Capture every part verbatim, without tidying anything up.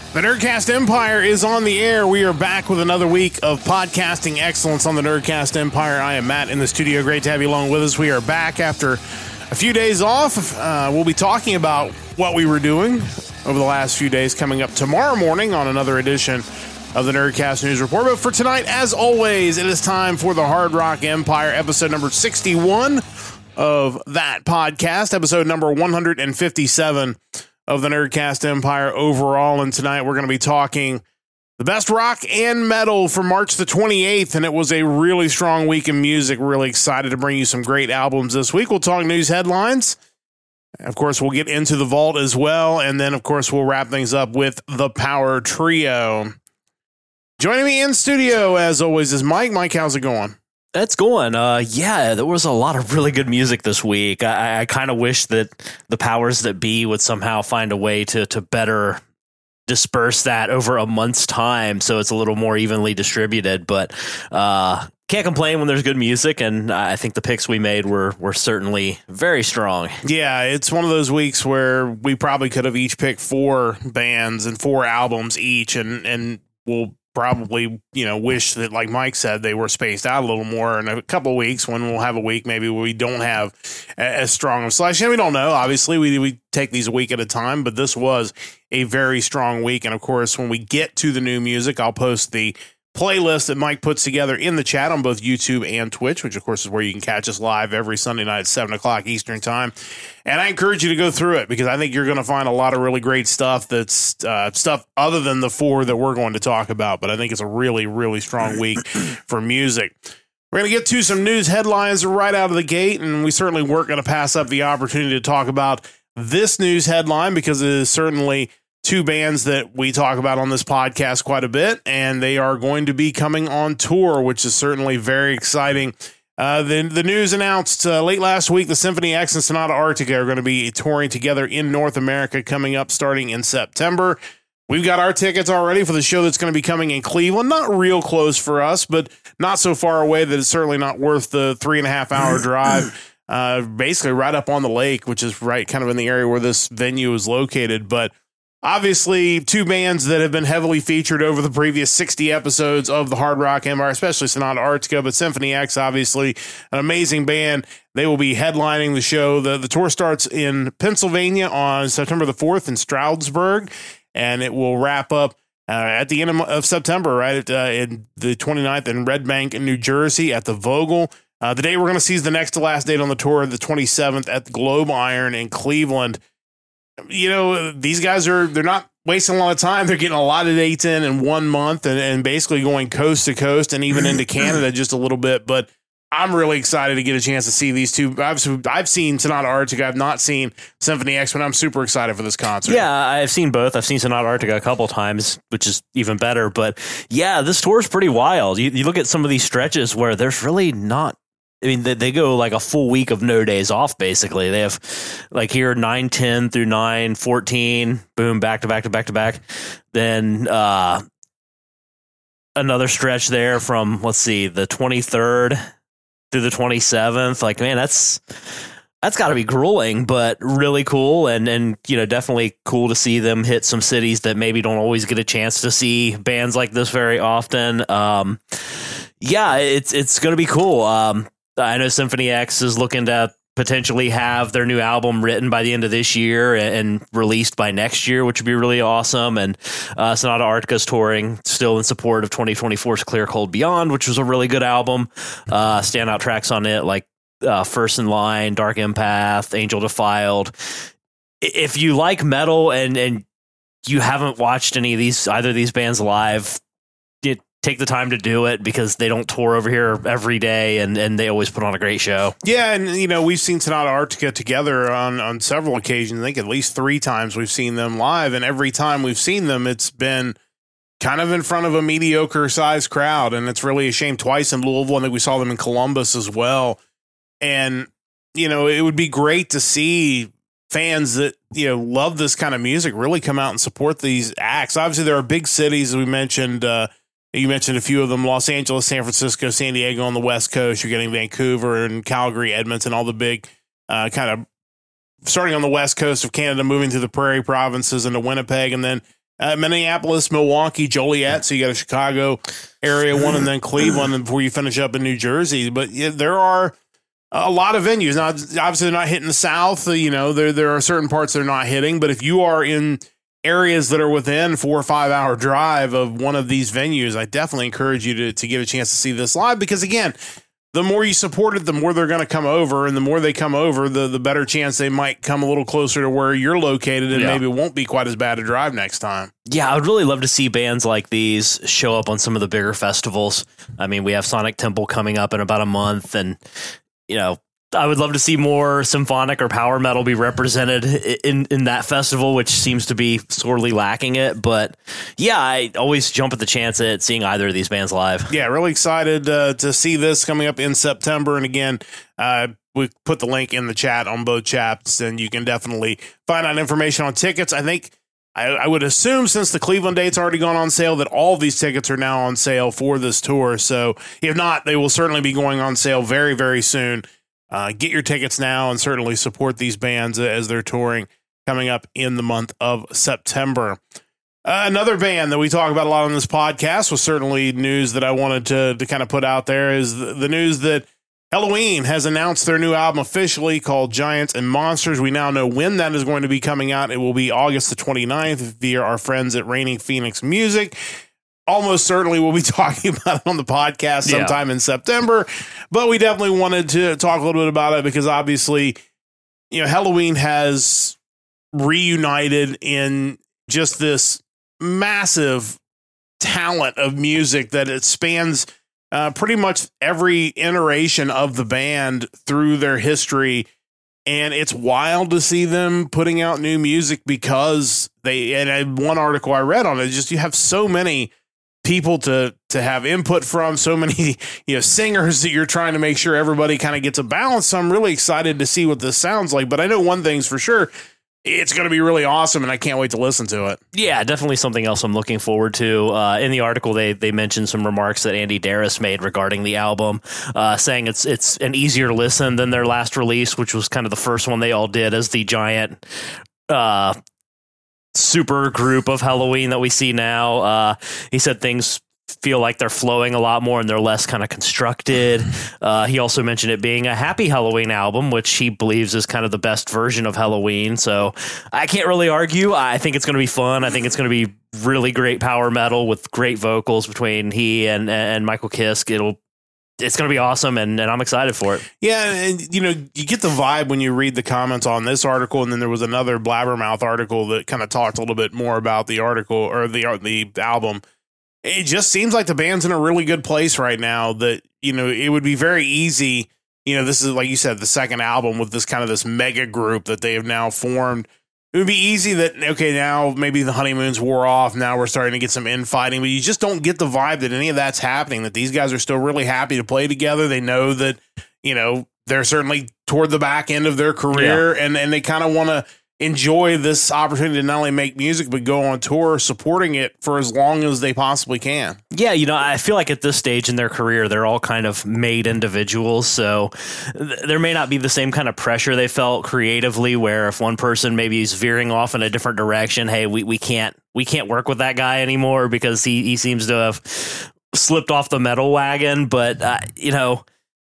The Nerdcast Empire is on the air. We are back with another week of podcasting excellence on the Nerdcast Empire. I am Matt in the studio. Great to have you along with us. We are back after a few days off. Uh, we'll be talking about what we were doing over the last few days coming up tomorrow morning on another edition of the Nerdcast News Report. But for tonight, as always, it is time for the Hard Rock Empire, episode number sixty-one of that podcast, episode number one hundred fifty-seven of the Nerdcast Empire overall. And tonight we're going to be talking the best rock and metal for March the twenty-eighth. And it was a really strong week in music. Really excited to bring you some great albums this week. We'll talk news headlines. Of course, we'll get into the vault as well. And then, of course, we'll wrap things up with the Power Trio. Joining me in studio, as always, is Mike. Mike, how's it going? That's going. Uh, yeah, there was a lot of really good music this week. I, I kind of wish that the powers that be would somehow find a way to to better disperse that over a month's time so it's a little more evenly distributed. But uh, can't complain when there's good music, and I think the picks we made were were certainly very strong. Yeah, it's one of those weeks where we probably could have each picked four bands and four albums each, and and we'll probably, you know, wish that, like Mike said, they were spaced out a little more in a couple of weeks when we'll have a week maybe where we don't have as strong of selection. We don't know. Obviously, we we take these a week at a time, but this was a very strong week. And of course, when we get to the new music, I'll post the playlist that Mike puts together in the chat on both YouTube and Twitch, which of course is where you can catch us live every Sunday night at seven o'clock Eastern time. And I encourage you to go through it because I think you're going to find a lot of really great stuff that's uh, stuff other than the four that we're going to talk about. But I think it's a really, really strong week for music. We're going to get to some news headlines right out of the gate, and we certainly weren't going to pass up the opportunity to talk about this news headline because it is certainly two bands that we talk about on this podcast quite a bit, and they are going to be coming on tour, which is certainly very exciting. Uh, the, the news announced uh, late last week, the Symphony X and Sonata Arctica are going to be touring together in North America coming up starting in September. We've got our tickets already for the show that's going to be coming in Cleveland. Not real close for us, but not so far away that it's certainly not worth the three and a half hour drive. Uh, basically right up on the lake, which is right kind of in the area where this venue is located. But obviously, two bands that have been heavily featured over the previous sixty episodes of the Hard Rock Empire, especially Sonata Arctica, but Symphony X, obviously, an amazing band. They will be headlining the show. The, the tour starts in Pennsylvania on September the fourth in Stroudsburg, and it will wrap up uh, at the end of, of September, right, at, uh, in the twenty-ninth in Red Bank in New Jersey at the Vogel. Uh, the day we're going to see is the next to last date on the tour, the twenty-seventh at the Globe Iron in Cleveland. You know, these guys are, they're not wasting a lot of time. They're getting a lot of dates in in one month and, and basically going coast to coast and even into Canada just a little bit. But I'm really excited to get a chance to see these two. I've, I've seen Sonata Arctica. I've not seen Symphony X, but I'm super excited for this concert. Yeah, I've seen both. I've seen Sonata Arctica a couple times, which is even better. But yeah, this tour is pretty wild. You, you look at some of these stretches where there's really not, I mean, they, they go like a full week of no days off, basically. They have like here nine ten through nine fourteen, boom, back to back to back to back. Then uh, another stretch there from, let's see, the twenty-third through the twenty-seventh. Like, man, that's that's got to be grueling, but really cool. And, and, you know, definitely cool to see them hit some cities that maybe don't always get a chance to see bands like this very often. Um, yeah, it's, it's going to be cool. Um, I know Symphony X is looking to potentially have their new album written by the end of this year and, and released by next year, which would be really awesome. And uh, Sonata Arctica's touring still in support of twenty twenty-four's Clear Cold Beyond, which was a really good album. Uh, standout tracks on it like uh, First in Line, Dark Empath, Angel Defiled. If you like metal and and you haven't watched any of these either of these bands live, it, take the time to do it because they don't tour over here every day and, and they always put on a great show. Yeah, and you know, we've seen Sonata Arctica together on, on several occasions. I think at least three times we've seen them live, and every time we've seen them, it's been kind of in front of a mediocre sized crowd, and it's really a shame. Twice in Louisville, I think we saw them in Columbus as well. And, you know, it would be great to see fans that, you know, love this kind of music really come out and support these acts. Obviously, there are big cities, as we mentioned, uh, you mentioned a few of them: Los Angeles, San Francisco, San Diego on the West Coast. You're getting Vancouver and Calgary, Edmonton, all the big uh, kind of starting on the West Coast of Canada, moving to the Prairie provinces into Winnipeg. And then uh, Minneapolis, Milwaukee, Joliet. So you got a Chicago area one, and then Cleveland, and before you finish up in New Jersey. But yeah, there are a lot of venues. Now, obviously, they're not hitting the South. You know, there there are certain parts they're not hitting. But if you are in areas that are within four or five hour drive of one of these venues, I definitely encourage you to to get a chance to see this live, because again, the more you support it, the more they're going to come over, and the more they come over, the the better chance they might come a little closer to where you're located, and yeah. maybe it won't be quite as bad a drive next time. Yeah, I would really love to see bands like these show up on some of the bigger festivals. I mean, we have Sonic Temple coming up in about a month, and you know, I would love to see more symphonic or power metal be represented in, in that festival, which seems to be sorely lacking it. But yeah, I always jump at the chance at seeing either of these bands live. Yeah, really excited uh, to see this coming up in September. And again, uh, we put the link in the chat on both chats, and you can definitely find out information on tickets. I think I, I would assume, since the Cleveland date's already gone on sale, that all of these tickets are now on sale for this tour. So if not, they will certainly be going on sale very, very soon. Uh, get your tickets now and certainly support these bands as they're touring coming up in the month of September. Uh, another band that we talk about a lot on this podcast was certainly news that I wanted to, to kind of put out there is the, the news that Helloween has announced their new album officially, called Giants and Monsters. We now know when that is going to be coming out. It will be August the twenty-ninth via our friends at Reigning Phoenix Music. Almost certainly we'll be talking about it on the podcast sometime yeah. in September, but we definitely wanted to talk a little bit about it because obviously, you know, Helloween has reunited in just this massive talent of music that it spans uh, pretty much every iteration of the band through their history. And it's wild to see them putting out new music because they, and I, one article I read on it, just you have so many people to to have input from, so many, you know, singers that you're trying to make sure everybody kind of gets a balance. So I'm really excited to see what this sounds like. But I know one thing's for sure, it's going to be really awesome, and I can't wait to listen to it. Yeah, definitely something else I'm looking forward to. Uh, in the article, they they mentioned some remarks that Andy Darris made regarding the album, uh, saying it's it's an easier listen than their last release, which was kind of the first one they all did as the giant uh super group of Helloween that we see now. Uh, he said things feel like they're flowing a lot more and they're less kind of constructed. Uh, he also mentioned it being a happy Helloween album, which he believes is kind of the best version of Helloween. So I can't really argue. I think it's going to be fun. I think it's going to be really great power metal with great vocals between he and, and Michael Kiske. It'll, It's going to be awesome, and, and I'm excited for it. Yeah, and, you know, you get the vibe when you read the comments on this article, and then there was another Blabbermouth article that kind of talked a little bit more about the article or the the album. It just seems like the band's in a really good place right now that, you know, it would be very easy. You know, this is, like you said, the second album with this kind of this mega group that they have now formed. It would be easy that, okay, now maybe the honeymoons wore off. Now we're starting to get some infighting, but you just don't get the vibe that any of that's happening, that these guys are still really happy to play together. They know that, you know, they're certainly toward the back end of their career, yeah. and, and they kind of want to enjoy this opportunity to not only make music, but go on tour supporting it for as long as they possibly can. Yeah, you know, I feel like at this stage in their career, they're all kind of made individuals. So th- there may not be the same kind of pressure they felt creatively, where if one person maybe is veering off in a different direction, hey, we, we can't we can't work with that guy anymore because he, he seems to have slipped off the metal wagon. But, uh, you know,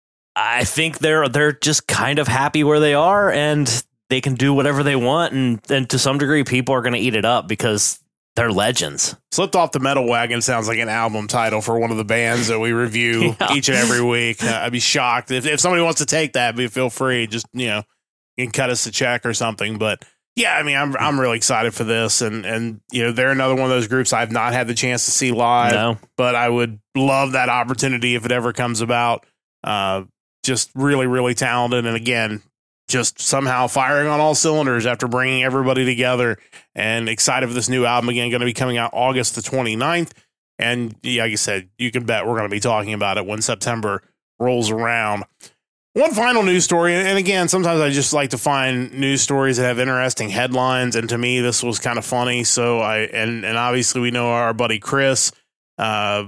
I think they're they're just kind of happy where they are, and they can do whatever they want, and, and to some degree, people are going to eat it up because they're legends. Slipped Off the Metal Wagon sounds like an album title for one of the bands that we review yeah. each and every week. Uh, I'd be shocked if, if somebody wants to take that. But feel free, just, you know, you can cut us a check or something. But yeah, I mean, I'm I'm really excited for this, and and you know, they're another one of those groups I've not had the chance to see live, no. but I would love that opportunity if it ever comes about. Uh, just really, really talented, and again, just somehow firing on all cylinders after bringing everybody together, and excited for this new album. Again, going to be coming out August the twenty-ninth. And yeah, like I said, you can bet we're going to be talking about it when September rolls around. One final news story. And again, sometimes I just like to find news stories that have interesting headlines. And to me, this was kind of funny. So I, and, and obviously we know our buddy Chris uh,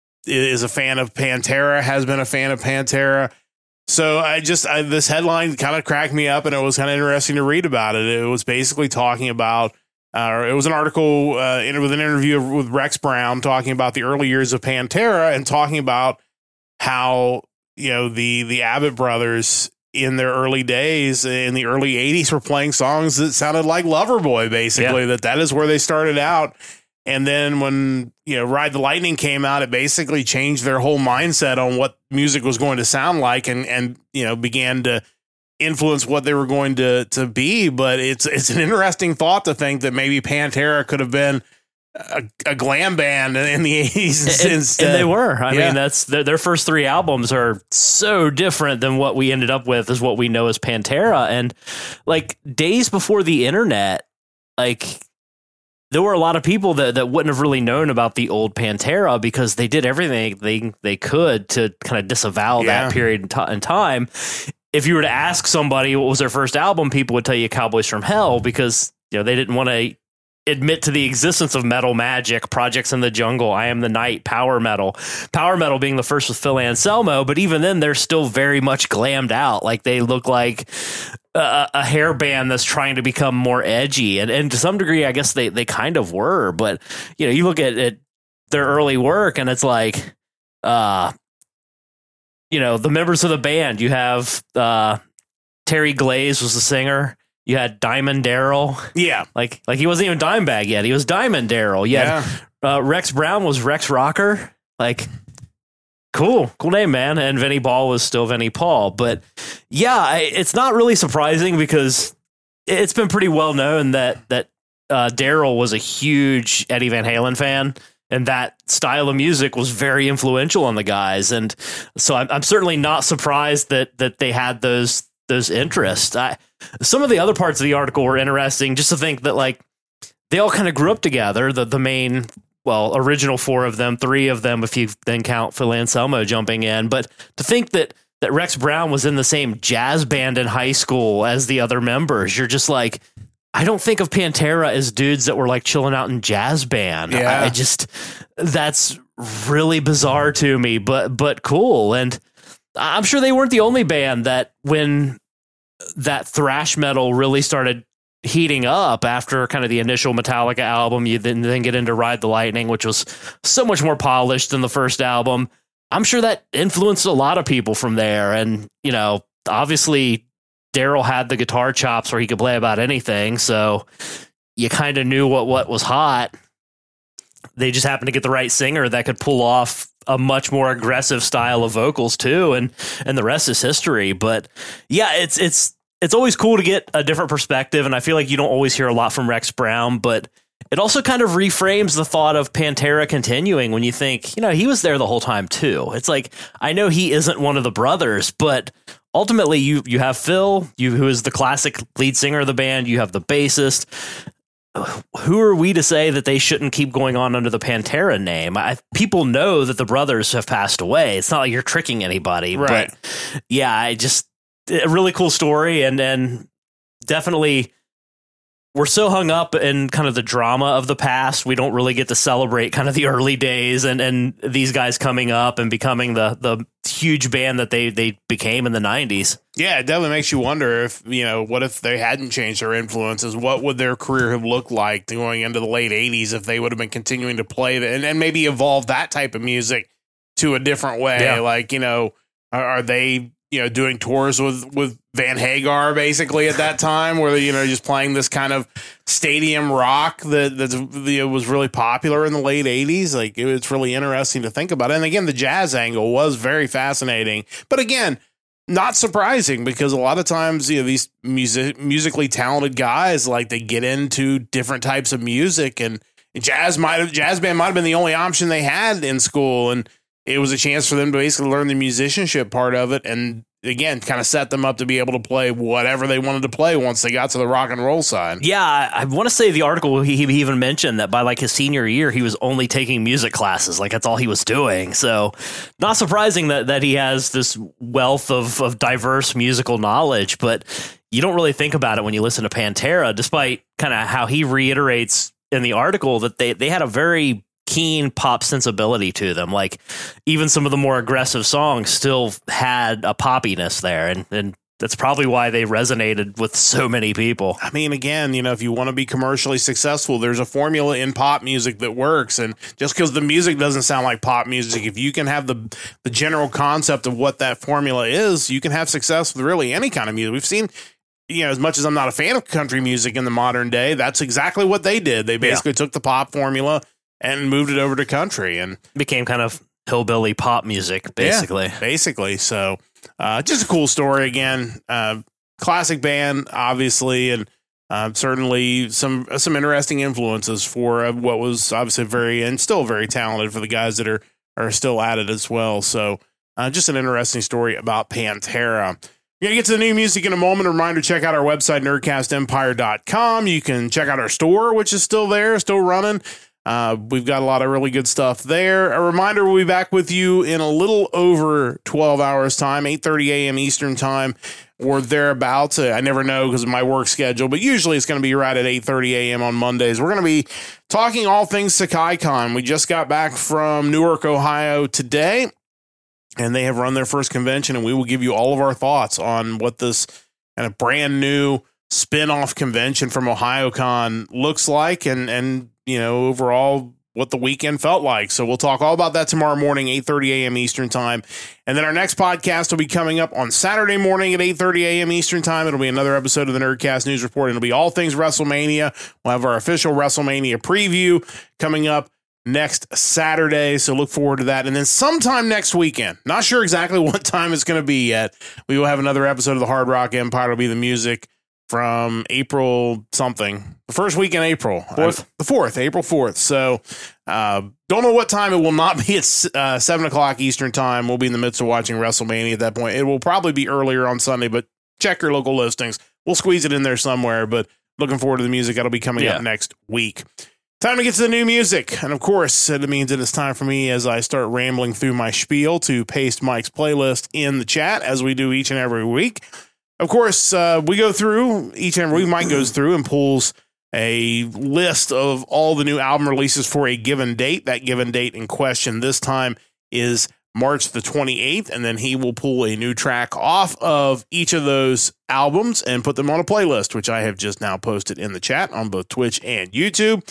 is a fan of Pantera, has been a fan of Pantera. So I just, I, this headline kind of cracked me up, and it was kind of interesting to read about it. It was basically talking about Uh, it was an article uh, in, with an interview with Rex Brown talking about the early years of Pantera and talking about how, you know, the the Abbott brothers in their early days in the early eighties were playing songs that sounded like Loverboy, basically. Yeah. That that is where they started out. And then when, you know, Ride the Lightning came out, it basically changed their whole mindset on what music was going to sound like, and and you know, began to influence what they were going to to be. But it's it's an interesting thought to think that maybe Pantera could have been a, a glam band in the eighties and, instead. And they were. I yeah. mean, that's their, their first three albums are so different than what we ended up with as what we know as Pantera. And like days before the internet, like there were a lot of people that, that wouldn't have really known about the old Pantera because they did everything they they could to kind of disavow yeah. that period in, t- in time. If you were to ask somebody what was their first album, people would tell you Cowboys from Hell because, you know, they didn't want to admit to the existence of metal magic, Projects in the Jungle, I Am the Night, power metal. Power metal being the first with Phil Anselmo, but even then they're still very much glammed out. Like they look like a, a hair band that's trying to become more edgy. And, and to some degree, I guess they, they kind of were. But, you know, you look at, at their early work and it's like, uh, you know, the members of the band, you have uh, Terry Glaze was the singer. You had Diamond Daryl. Yeah. Like, like he wasn't even Dimebag yet. He was Diamond Daryl. Yeah. Uh, Rex Brown was Rex Rocker. Like, cool, cool name, man. And Vinnie Paul was still Vinnie Paul. But yeah, I, it's not really surprising because it's been pretty well known that, that uh, Daryl was a huge Eddie Van Halen fan. And that style of music was very influential on the guys. And so I'm, I'm certainly not surprised that that they had those those interests. I, some of the other parts of the article were interesting, just to think that like they all kind of grew up together. The the main, well, original four of them, three of them, if you then count Phil Anselmo jumping in. But to think that that Rex Brown was in the same jazz band in high school as the other members, you're just like, I don't think of Pantera as dudes that were like chilling out in jazz band. Yeah. I just, that's really bizarre to me, but, but cool. And I'm sure they weren't the only band that when that thrash metal really started heating up after kind of the initial Metallica album, you then, then get into Ride the Lightning, which was so much more polished than the first album. I'm sure that influenced a lot of people from there. And, you know, obviously Daryl had the guitar chops where he could play about anything, so you kind of knew what, what was hot. They just happened to get the right singer that could pull off a much more aggressive style of vocals too, and and the rest is history. But yeah, it's it's it's always cool to get a different perspective, and I feel like you don't always hear a lot from Rex Brown, but it also kind of reframes the thought of Pantera continuing when you think, you know, he was there the whole time too. It's like, I know he isn't one of the brothers, but ultimately you you have Phil, you who is the classic lead singer of the band, you have the bassist. Who are we to say that they shouldn't keep going on under the Pantera name? I, people know that the brothers have passed away. It's not like you're tricking anybody. Right. But yeah, I just, a really cool story, and and definitely we're so hung up in kind of the drama of the past. We don't really get to celebrate kind of the early days and, and these guys coming up and becoming the, the huge band that they, they became in the nineties. Yeah, it definitely makes you wonder if, you know, what if they hadn't changed their influences? What would their career have looked like going into the late eighties if they would have been continuing to play that and, and maybe evolve that type of music to a different way? Yeah. Like, you know, are, are they, you know, doing tours with, with Van Hagar basically at that time where, you know, just playing this kind of stadium rock that that's, you know, was really popular in the late eighties. Like, it, it's really interesting to think about. And again, the jazz angle was very fascinating, but again, not surprising because a lot of times, you know, these music musically talented guys, like they get into different types of music, and jazz might have, jazz band might've been the only option they had in school. And it was a chance for them to basically learn the musicianship part of it. And again, kind of set them up to be able to play whatever they wanted to play once they got to the rock and roll side. Yeah, I, I want to say the article, he, he even mentioned that by like his senior year, he was only taking music classes. Like that's all he was doing. So not surprising that, that he has this wealth of, of diverse musical knowledge, but you don't really think about it when you listen to Pantera, despite kind of how he reiterates in the article that they, they had a very keen pop sensibility to them. Like even some of the more aggressive songs still had a poppiness there. And, and that's probably why they resonated with so many people. I mean, again, you know, if you want to be commercially successful, there's a formula in pop music that works. And just because the music doesn't sound like pop music, if you can have the the general concept of what that formula is, you can have success with really any kind of music. We've seen, you know, as much as I'm not a fan of country music in the modern day, that's exactly what they did. They basically yeah. took the pop formula and moved it over to country and became kind of hillbilly pop music, basically. Yeah, basically. So uh, just a cool story again. Uh, classic band, obviously, and uh, certainly some some interesting influences for uh, what was obviously very and still very talented for the guys that are are still at it as well. So uh, just an interesting story about Pantera. We're going to get to the new music in a moment. A reminder, check out our website, nerdcast empire dot com. You can check out our store, which is still there, still running. Uh, we've got a lot of really good stuff there. A reminder, we'll be back with you in a little over twelve hours time, eight thirty a.m. Eastern time or thereabouts. I never know because of my work schedule, but usually it's going to be right at eight thirty a.m. on Mondays. We're going to be talking all things SakaiCon. We just got back from Newark, Ohio today, and they have run their first convention, and we will give you all of our thoughts on what this kind of brand new spin-off convention from OhioCon looks like and, and, you know, overall what the weekend felt like. So we'll talk all about that tomorrow morning, eight thirty a.m. Eastern time. And then our next podcast will be coming up on Saturday morning at eight thirty a.m. Eastern time. It'll be another episode of the Nerdcast News Report. It'll be all things WrestleMania. We'll have our official WrestleMania preview coming up next Saturday. So look forward to that. And then sometime next weekend, not sure exactly what time it's going to be yet, we will have another episode of the Hard Rock Empire. It'll be the music from April something, the first week in April, fourth, uh, the fourth, April fourth. So uh, don't know what time. It will not be at uh, seven o'clock Eastern time. We'll be in the midst of watching WrestleMania at that point. It will probably be earlier on Sunday, but check your local listings. We'll squeeze it in there somewhere, but looking forward to the music that'll be coming yeah. up next week. Time to get to the new music. And of course, it means that it's time for me as I start rambling through my spiel to paste Mike's playlist in the chat as we do each and every week. Of course, uh, we go through each and every week. Mike goes through and pulls a list of all the new album releases for a given date. That given date in question this time is March the twenty-eighth, and then he will pull a new track off of each of those albums and put them on a playlist, which I have just now posted in the chat on both Twitch and YouTube.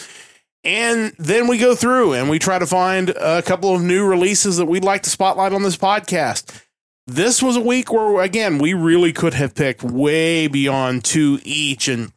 And then we go through and we try to find a couple of new releases that we'd like to spotlight on this podcast. This was a week where, again, we really could have picked way beyond two each. And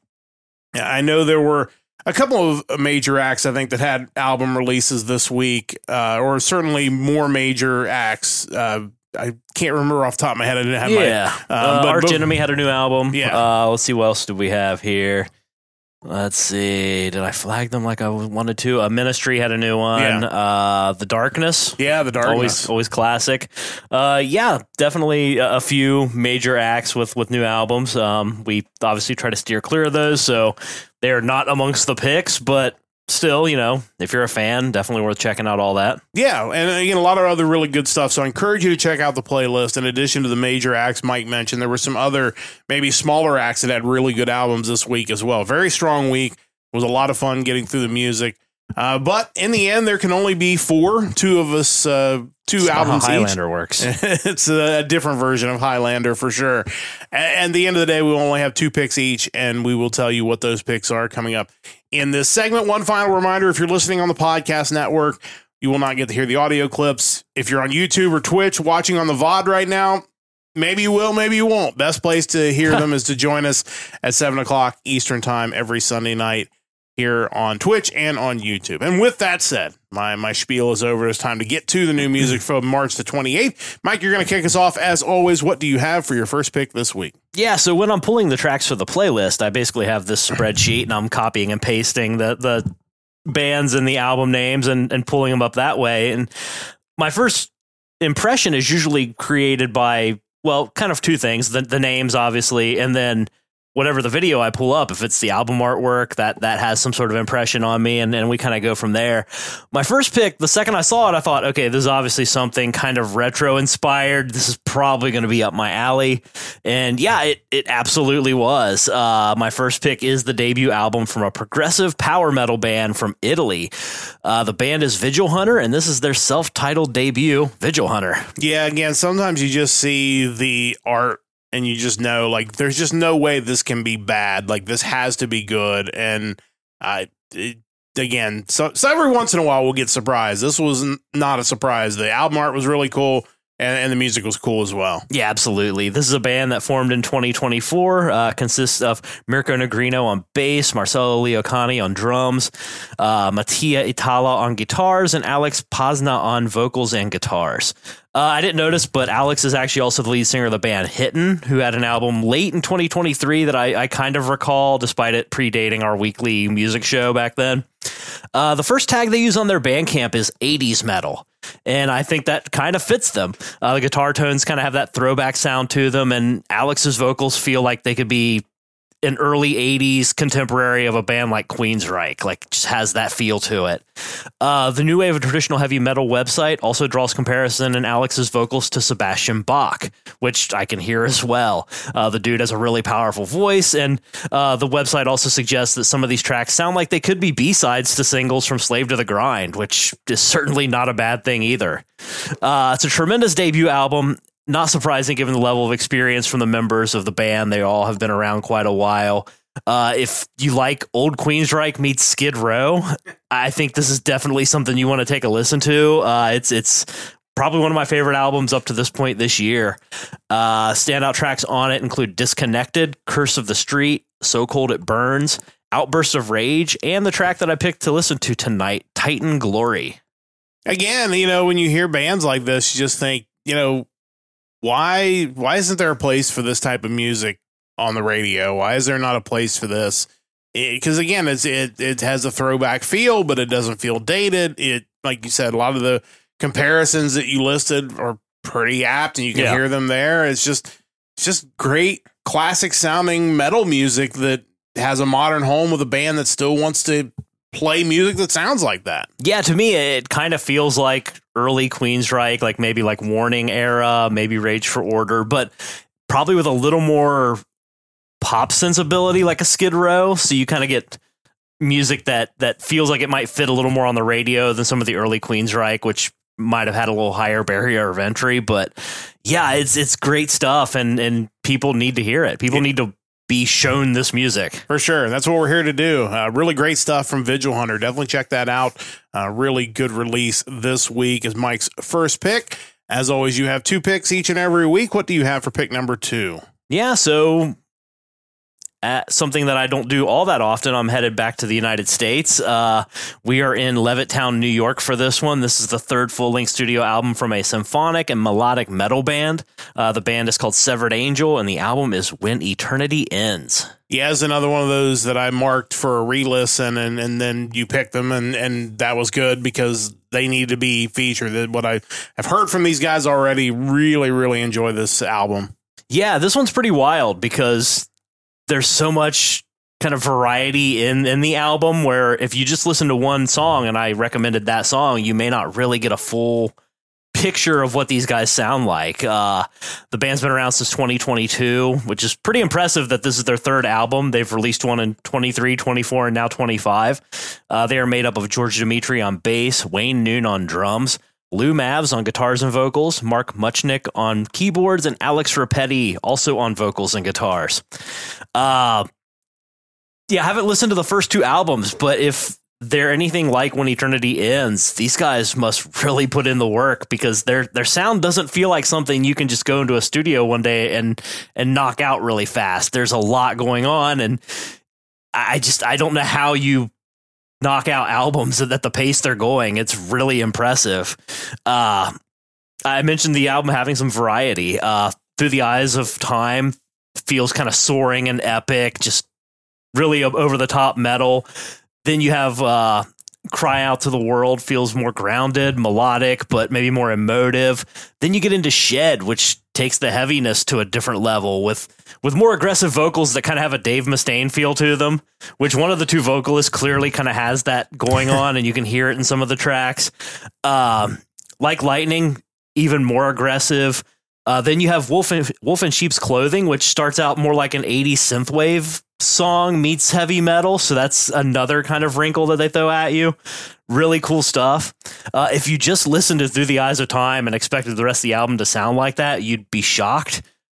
I know there were a couple of major acts, I think, that had album releases this week, uh, or certainly more major acts. Uh, I can't remember off the top of my head. I didn't have yeah. my... Um, uh, but, Arch Enemy had a new album. Yeah. Uh, let's see, what else do we have here? Let's see. Did I flag them like I wanted to? A Ministry had a new one. Yeah. Uh, The Darkness. Yeah, The Darkness. Always, always classic. Uh, yeah, definitely a few major acts with, with new albums. Um, we obviously try to steer clear of those, so they're not amongst the picks, but still, you know, if you're a fan, definitely worth checking out all that. Yeah, and again, a lot of other really good stuff. So I encourage you to check out the playlist. In addition to the major acts Mike mentioned, there were some other maybe smaller acts that had really good albums this week as well. Very strong week. It was a lot of fun getting through the music. Uh, but in the end, there can only be four. Two of us, uh, two That's albums how Highlander each. works. It's a different version of Highlander for sure. And at the end of the day, we only have two picks each, and we will tell you what those picks are coming up in this segment. One final reminder, if you're listening on the podcast network, you will not get to hear the audio clips. If you're on YouTube or Twitch watching on the V O D right now, maybe you will, maybe you won't. Best place to hear them is to join us at seven o'clock Eastern time every Sunday night here on Twitch and on YouTube. And with that said, my my spiel is over. It's time to get to the new music from March the twenty-eighth. Mike, you're going to kick us off as always. What do you have for your first pick this week? Yeah, so when I'm pulling the tracks for the playlist, I basically have this spreadsheet and I'm copying and pasting the the bands and the album names and, and pulling them up that way. And my first impression is usually created by, well, kind of two things, the, the names, obviously, and then whatever the video I pull up, if it's the album artwork, that that has some sort of impression on me, and, and we kind of go from there. My first pick, the second I saw it, I thought, okay, this is obviously something kind of retro-inspired. This is probably going to be up my alley. And yeah, it, it absolutely was. Uh, my first pick is the debut album from a progressive power metal band from Italy. Uh, the band is Vigil Hunter, and this is their self-titled debut, Vigil Hunter. Yeah, again, sometimes you just see the art and you just know, like, there's just no way this can be bad. Like, this has to be good. And uh, it, again, so, so every once in a while we'll get surprised. This was n- not a surprise. The album art was really cool. And, and the music was cool as well. Yeah, absolutely. This is a band that formed in twenty twenty-four, uh, consists of Mirko Negrino on bass, Marcelo Leocani on drums, uh, Mattia Itala on guitars, and Alex Pasna on vocals and guitars. Uh, I didn't notice, but Alex is actually also the lead singer of the band Hitten, who had an album late in twenty twenty-three that I, I kind of recall, despite it predating our weekly music show back then. Uh, the first tag they use on their Bandcamp is eighties metal. And I think that kind of fits them. Uh, the guitar tones kind of have that throwback sound to them, and Alex's vocals feel like they could be an early eighties contemporary of a band like Queensryche, like just has that feel to it. Uh, the New Wave of Traditional Heavy Metal website also draws comparison in Alex's vocals to Sebastian Bach, which I can hear as well. Uh, the dude has a really powerful voice, and uh, the website also suggests that some of these tracks sound like they could be B-sides to singles from Slave to the Grind, which is certainly not a bad thing either. Uh, it's a tremendous debut album. Not surprising given the level of experience from the members of the band. They all have been around quite a while. Uh, if you like old Queensryche meets Skid Row, I think this is definitely something you want to take a listen to. Uh, it's it's probably one of my favorite albums up to this point this year. Uh, standout tracks on it include Disconnected, Curse of the Street, So Cold It Burns, Outbursts of Rage, and the track that I picked to listen to tonight, Titan Glory. Again, you know, when you hear bands like this, you just think, you know, Why why isn't there a place for this type of music on the radio? Why is there not a place for this? Because again, it's it it has a throwback feel, but it doesn't feel dated. It, like you said, a lot of the comparisons that you listed are pretty apt, and you can Yeah. hear them there. It's just it's just great classic sounding metal music that has a modern home with a band that still wants to play music that sounds like that. Yeah, to me, it kind of feels like early Queensryche, like maybe like Warning era, maybe Rage for Order, but probably with a little more pop sensibility, like a Skid Row. So you kind of get music that that feels like it might fit a little more on the radio than some of the early Queensryche, which might have had a little higher barrier of entry. But yeah, it's it's great stuff, and and people need to hear it. People need to be shown this music. For sure. That's what we're here to do. Uh, really great stuff from Vigil Hunter. Definitely check that out. Uh, really good release this week is Mike's first pick. As always, you have two picks each and every week. What do you have for pick number two? Yeah, so at something that I don't do all that often, I'm headed back to the United States. Uh, we are in Levittown, New York for this one. This is the third full-length studio album from a symphonic and melodic metal band. Uh, the band is called Severed Angel, and the album is When Eternity Ends. Yeah, it's another one of those that I marked for a re-listen, and, and then you picked them, and, and that was good because they need to be featured. What I have heard from these guys already, really, really enjoy this album. Yeah, this one's pretty wild because there's so much kind of variety in, in the album where if you just listen to one song, and I recommended that song, you may not really get a full picture of what these guys sound like. Uh, the band's been around since twenty twenty-two, which is pretty impressive that this is their third album. They've released one in twenty-three, twenty-four, and now twenty-five. Uh, they are made up of George Dimitri on bass, Wayne Noon on drums, Lou Mavs on guitars and vocals, Mark Muchnick on keyboards, and Alex Rapetti also on vocals and guitars. Uh, yeah, I haven't listened to the first two albums, but if they're anything like When Eternity Ends, these guys must really put in the work because their their sound doesn't feel like something you can just go into a studio one day and and knock out really fast. There's a lot going on, and I just I don't know how you knock out albums at the pace they're going. It's really impressive. Uh, I mentioned the album having some variety. Uh, Through the Eyes of Time feels kind of soaring and epic, just really over the top metal. Then you have uh, Cry Out to the World, feels more grounded, melodic, but maybe more emotive. Then you get into Shed, which takes the heaviness to a different level with with more aggressive vocals that kind of have a Dave Mustaine feel to them, which one of the two vocalists clearly kind of has that going on, and you can hear it in some of the tracks. Um, like Lightning, even more aggressive. Uh, then you have Wolf in, Wolf in Sheep's Clothing, which starts out more like an eighties synthwave song meets heavy metal. So that's another kind of wrinkle that they throw at you. Really cool stuff. Uh, if you just listened to Through the Eyes of Time and expected the rest of the album to sound like that, you'd be shocked.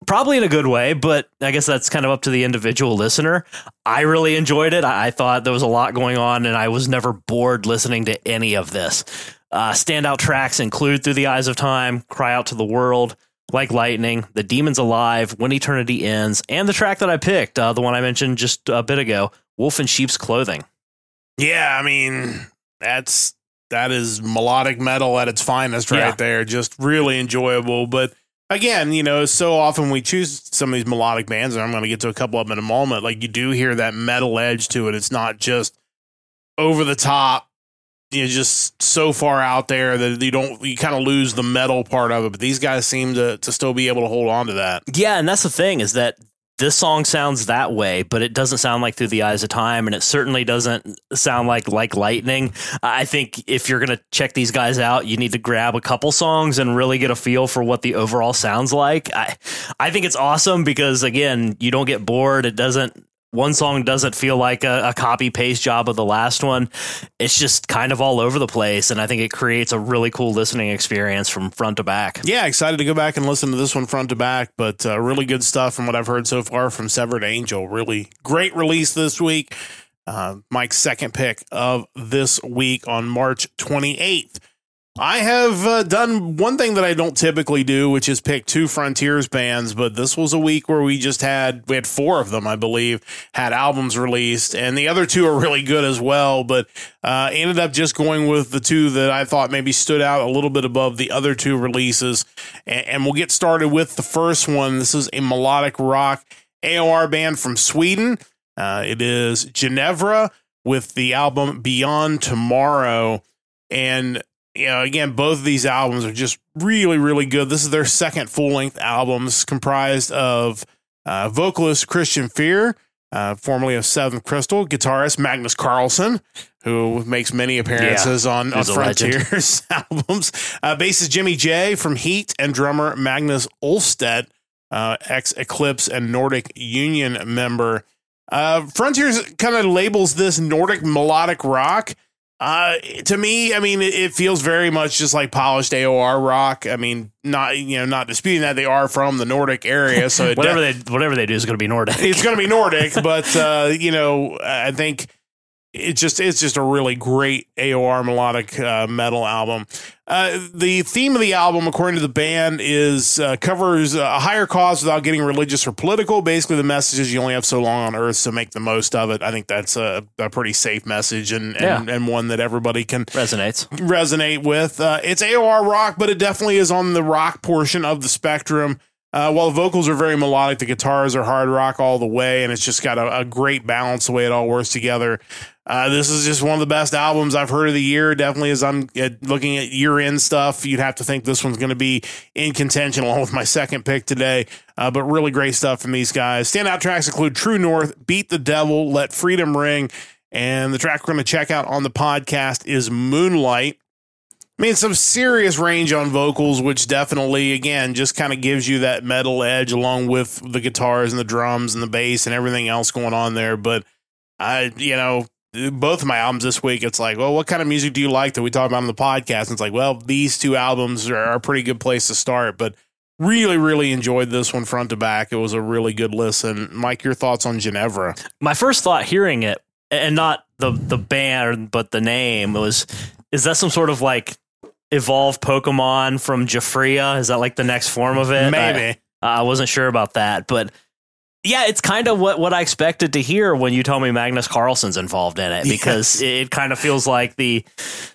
Probably in a good way, but I guess that's kind of up to the individual listener. I really enjoyed it. I, I thought there was a lot going on, and I was never bored listening to any of this. Uh, standout tracks include Through the Eyes of Time, Cry Out to the World, Like Lightning, The Demon's Alive, When Eternity Ends, and the track that I picked, uh, the one I mentioned just a bit ago, Wolf in Sheep's Clothing. Yeah, I mean, that's that is melodic metal at its finest right yeah. there. Just really enjoyable, but again, you know, so often we choose some of these melodic bands, and I'm going to get to a couple of them in a moment. Like, you do hear that metal edge to it. It's not just over the top, you know, just so far out there that you don't, you kind of lose the metal part of it. But these guys seem to to still be able to hold on to that. Yeah, and that's the thing, is that this song sounds that way, but it doesn't sound like Through the Eyes of Time, and it certainly doesn't sound like Like Lightning. I think if you're going to check these guys out, you need to grab a couple songs and really get a feel for what the overall sounds like. I, I think it's awesome because, again, you don't get bored. It doesn't, one song doesn't feel like a, a copy paste job of the last one. It's just kind of all over the place, and I think it creates a really cool listening experience from front to back. Yeah, excited to go back and listen to this one front to back, but uh, really good stuff from what I've heard so far from Severed Angel. Really great release this week. Uh, Mike's second pick of this week on March twenty-eighth. I have uh, done one thing that I don't typically do, which is pick two Frontiers bands, but this was a week where we just had, we had four of them, I believe, had albums released, and the other two are really good as well, but uh, ended up just going with the two that I thought maybe stood out a little bit above the other two releases, and, and we'll get started with the first one. This is a melodic rock A O R band from Sweden. Uh, it is Ginevra with the album Beyond Tomorrow, and you know, again, both of these albums are just really, really good. This is their second full-length album. It's comprised of uh, vocalist Christian Fear, uh, formerly of Seventh Crystal, guitarist Magnus Carlsson, who makes many appearances yeah, on, on Frontiers albums, uh, bassist Jimmy J from Heat, and drummer Magnus Ulfstedt, uh, ex-Eclipse and Nordic Union member. Uh, Frontiers kind of labels this Nordic melodic rock. Uh, to me, I mean, it, it feels very much just like polished A O R rock. I mean, not, you know, not disputing that they are from the Nordic area. So it whatever de- they, whatever they do is going to be Nordic. It's going to be Nordic, but, uh, you know, I think it's just, it's just a really great A O R melodic, uh, metal album. Uh, the theme of the album, according to the band, is uh, covers a higher cause without getting religious or political. Basically, the message is you only have so long on earth, so make the most of it. I think that's a, a pretty safe message, and, and, yeah. and one that everybody can resonates resonate with. Uh, it's A O R rock, but it definitely is on the rock portion of the spectrum. Uh, while the vocals are very melodic, the guitars are hard rock all the way, and it's just got a, a great balance the way it all works together. Uh, this is just one of the best albums I've heard of the year. Definitely, as I'm at looking at year-end stuff, you'd have to think this one's going to be in contention along with my second pick today. Uh, but really great stuff from these guys. Standout tracks include True North, Beat the Devil, Let Freedom Ring, and the track we're going to check out on the podcast is Moonlight. I mean, some serious range on vocals, which definitely, again, just kind of gives you that metal edge along with the guitars and the drums and the bass and everything else going on there. But, I, you know, both of my albums this week, it's like, well, what kind of music do you like that we talk about on the podcast? And it's like, well, these two albums are a pretty good place to start. But really, really enjoyed this one front to back. It was a really good listen. Mike, your thoughts on Ginevra? My first thought hearing it, and not the, the band, but the name, was, is that some sort of like evolved Pokemon from Jafria? Is that like the next form of it? Maybe. I, I wasn't sure about that, but yeah, it's kind of what, what I expected to hear when you told me Magnus Carlsson's involved in it, because yes. it, it kind of feels like the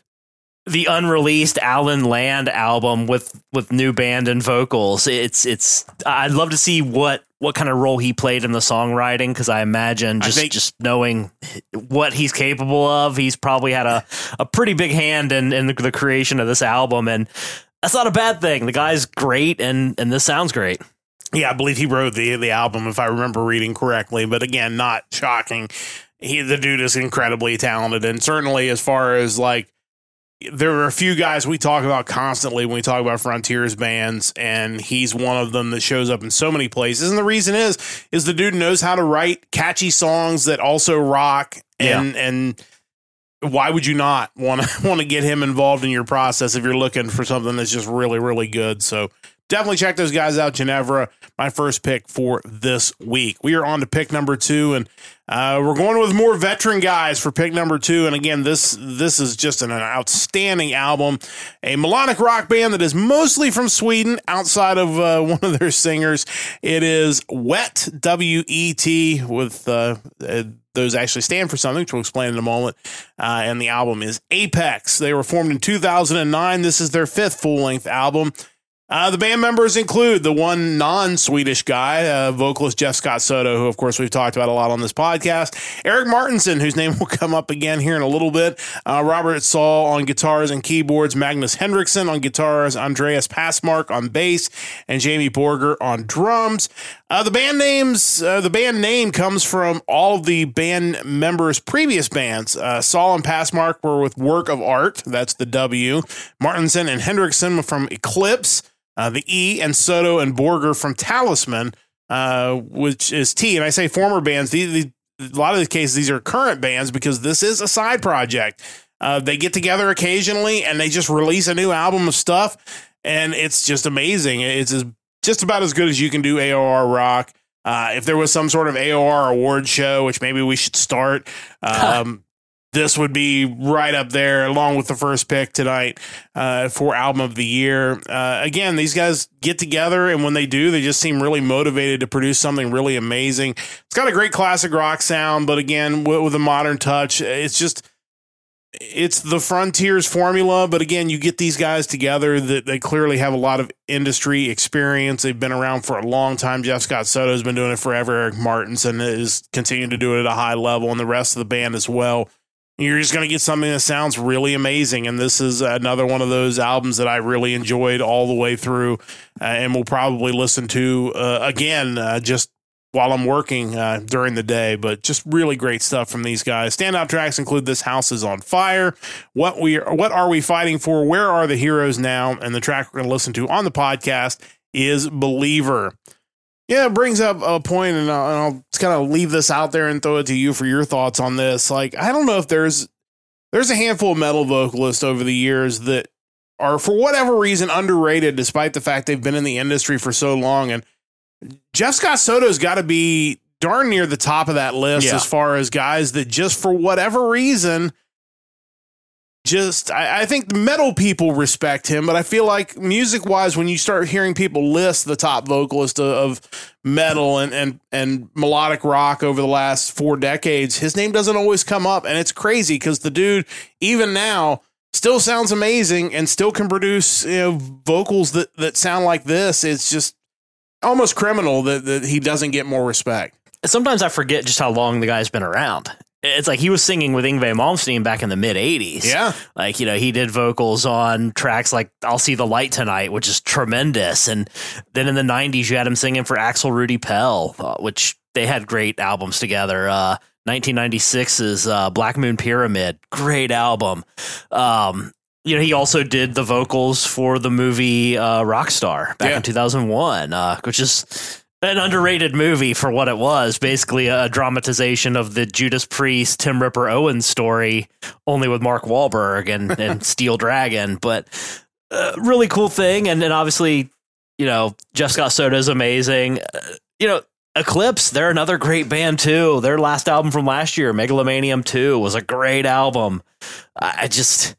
the unreleased Alan Land album with with new band and vocals. It's it's I'd love to see what what kind of role he played in the songwriting, because I imagine just, I think, just knowing what he's capable of, he's probably had a, a pretty big hand in, in the, the creation of this album, and that's not a bad thing. The guy's great, and, and this sounds great. Yeah, I believe he wrote the the album, if I remember reading correctly, but again, not shocking. He, the dude is incredibly talented, and certainly as far as like, there are a few guys we talk about constantly when we talk about Frontiers bands, and he's one of them that shows up in so many places. And the reason is, is the dude knows how to write catchy songs that also rock. And, yeah. and why would you not want to want to get him involved in your process if you're looking for something that's just really, really good? So definitely check those guys out. Ginevra, my first pick for this week. We are on to pick number two, and uh, we're going with more veteran guys for pick number two. And again, this this is just an, an outstanding album, a melodic rock band that is mostly from Sweden, outside of uh, one of their singers. It is Wet, W E T, with uh, uh, those actually stand for something, which we'll explain in a moment. Uh, and the album is Apex. They were formed in two thousand nine. This is their fifth full-length album. Uh, the band members include the one non-Swedish guy, uh, vocalist Jeff Scott Soto, who, of course, we've talked about a lot on this podcast. Eric Martinson, whose name will come up again here in a little bit. Uh, Robert Saul on guitars and keyboards. Magnus Henriksson on guitars. Andreas Passmark on bass. And Jamie Borger on drums. Uh, the band names, uh, the band name comes from all of the band members' previous bands. Uh, Saul and Passmark were with Work of Art. That's the W. Martinson and Henriksson from Eclipse. Uh, the E, and Soto and Borger from Talisman, uh, which is T. And I say former bands. These, these, a lot of the cases, these are current bands because this is a side project. Uh, they get together occasionally and they just release a new album of stuff, and it's just amazing. It's as, just about as good as you can do A O R rock. Uh, if there was some sort of A O R award show, which maybe we should start, um, this would be right up there, along with the first pick tonight uh, for album of the year. Uh, again, these guys get together, and when they do, they just seem really motivated to produce something really amazing. It's got a great classic rock sound, but again, with, with a modern touch, it's just, it's the Frontiers formula. But again, you get these guys together that they clearly have a lot of industry experience. They've been around for a long time. Jeff Scott Soto has been doing it forever. Eric Martinson is continuing to do it at a high level, and the rest of the band as well. You're just going to get something that sounds really amazing. And this is another one of those albums that I really enjoyed all the way through, uh, and will probably listen to uh, again uh, just while I'm working uh, during the day. But just really great stuff from these guys. Standout tracks include This House Is on Fire, What We are, What Are We Fighting For, Where Are the Heroes Now, and the track we're going to listen to on the podcast is Believer. Yeah, it brings up a point, and I'll, and I'll just kind of leave this out there and throw it to you for your thoughts on this. Like, I don't know if there's there's a handful of metal vocalists over the years that are, for whatever reason, underrated, despite the fact they've been in the industry for so long. And Jeff Scott Soto's got to be darn near the top of that list yeah. as far as guys that just for whatever reason, just I, I think the metal people respect him, but I feel like music wise, when you start hearing people list the top vocalist of, of metal and, and, and melodic rock over the last four decades, his name doesn't always come up. And it's crazy because the dude, even now, still sounds amazing and still can produce, you know, vocals that, that sound like this. It's just almost criminal that, that he doesn't get more respect. Sometimes I forget just how long the guy's been around. It's like he was singing with Yngwie Malmsteen back in the mid eighties. Yeah. Like, you know, he did vocals on tracks like I'll See the Light Tonight, which is tremendous. And then in the nineties, you had him singing for Axel Rudy Pell, uh, which they had great albums together. Uh, nineteen ninety-six's uh, Black Moon Pyramid, great album. Um, you know, he also did the vocals for the movie uh, Rockstar back yeah. in two thousand one, uh, which is an underrated movie for what it was, basically a dramatization of the Judas Priest, Tim Ripper Owens story, only with Mark Wahlberg and, and Steel Dragon. But uh, really cool thing. And then obviously, you know, Jeff Scott Soto is amazing. Uh, you know, Eclipse, they're another great band too. Their last album from last year, Megalomanium two, was a great album. I just,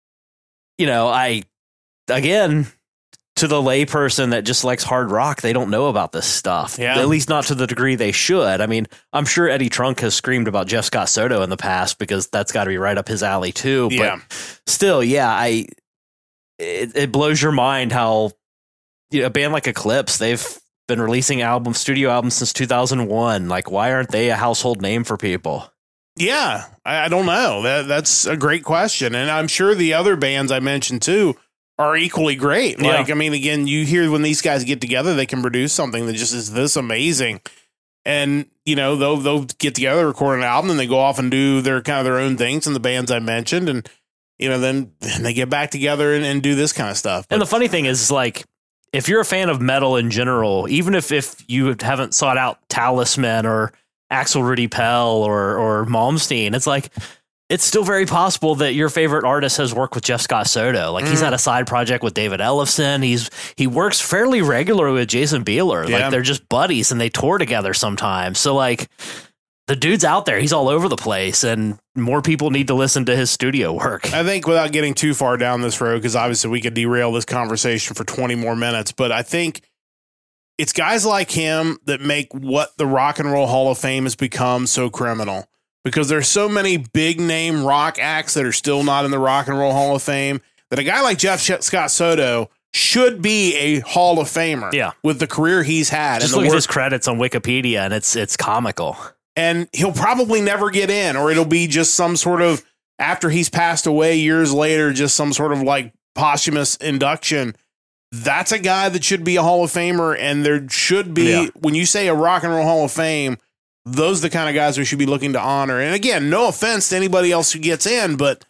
you know, I, again, to the layperson that just likes hard rock, they don't know about this stuff. Yeah. At least not to the degree they should. I mean, I'm sure Eddie Trunk has screamed about Jeff Scott Soto in the past because that's got to be right up his alley too. Yeah. But still, yeah, I it, it blows your mind how, you know, a band like Eclipse, they've been releasing albums, studio albums since two thousand one. Like, why aren't they a household name for people? Yeah, I, I don't know. That that's a great question, and I'm sure the other bands I mentioned too are equally great. Like, yeah. I mean, again, you hear when these guys get together, they can produce something that just is this amazing. And, you know, they'll, they'll get together, record an album, and they go off and do their kind of their own things in the bands I mentioned. And, you know, then, then they get back together and, and do this kind of stuff. But, and the funny thing is, like, if you're a fan of metal in general, even if, if you haven't sought out Talisman or Axel Rudy Pell or, or Malmsteen, it's like, it's still very possible that your favorite artist has worked with Jeff Scott Soto. Like mm. he's had a side project with David Ellefson. He's he works fairly regularly with Jason Bieler. Yeah. Like they're just buddies and they tour together sometimes. So like the dude's out there. He's all over the place, and more people need to listen to his studio work. I think without getting too far down this road, because obviously we could derail this conversation for twenty more minutes, but I think it's guys like him that make what the Rock and Roll Hall of Fame has become so criminal, because there's so many big name rock acts that are still not in the Rock and Roll Hall of Fame that a guy like Jeff Scott Soto should be a Hall of Famer. Yeah. With the career he's had. Just and look the at work- his credits on Wikipedia, and it's it's comical. And he'll probably never get in, or it'll be just some sort of, after he's passed away years later, just some sort of like posthumous induction. That's a guy that should be a Hall of Famer. And there should be, yeah. when you say a Rock and Roll Hall of Fame, those are the kind of guys we should be looking to honor. And again, no offense to anybody else who gets in, but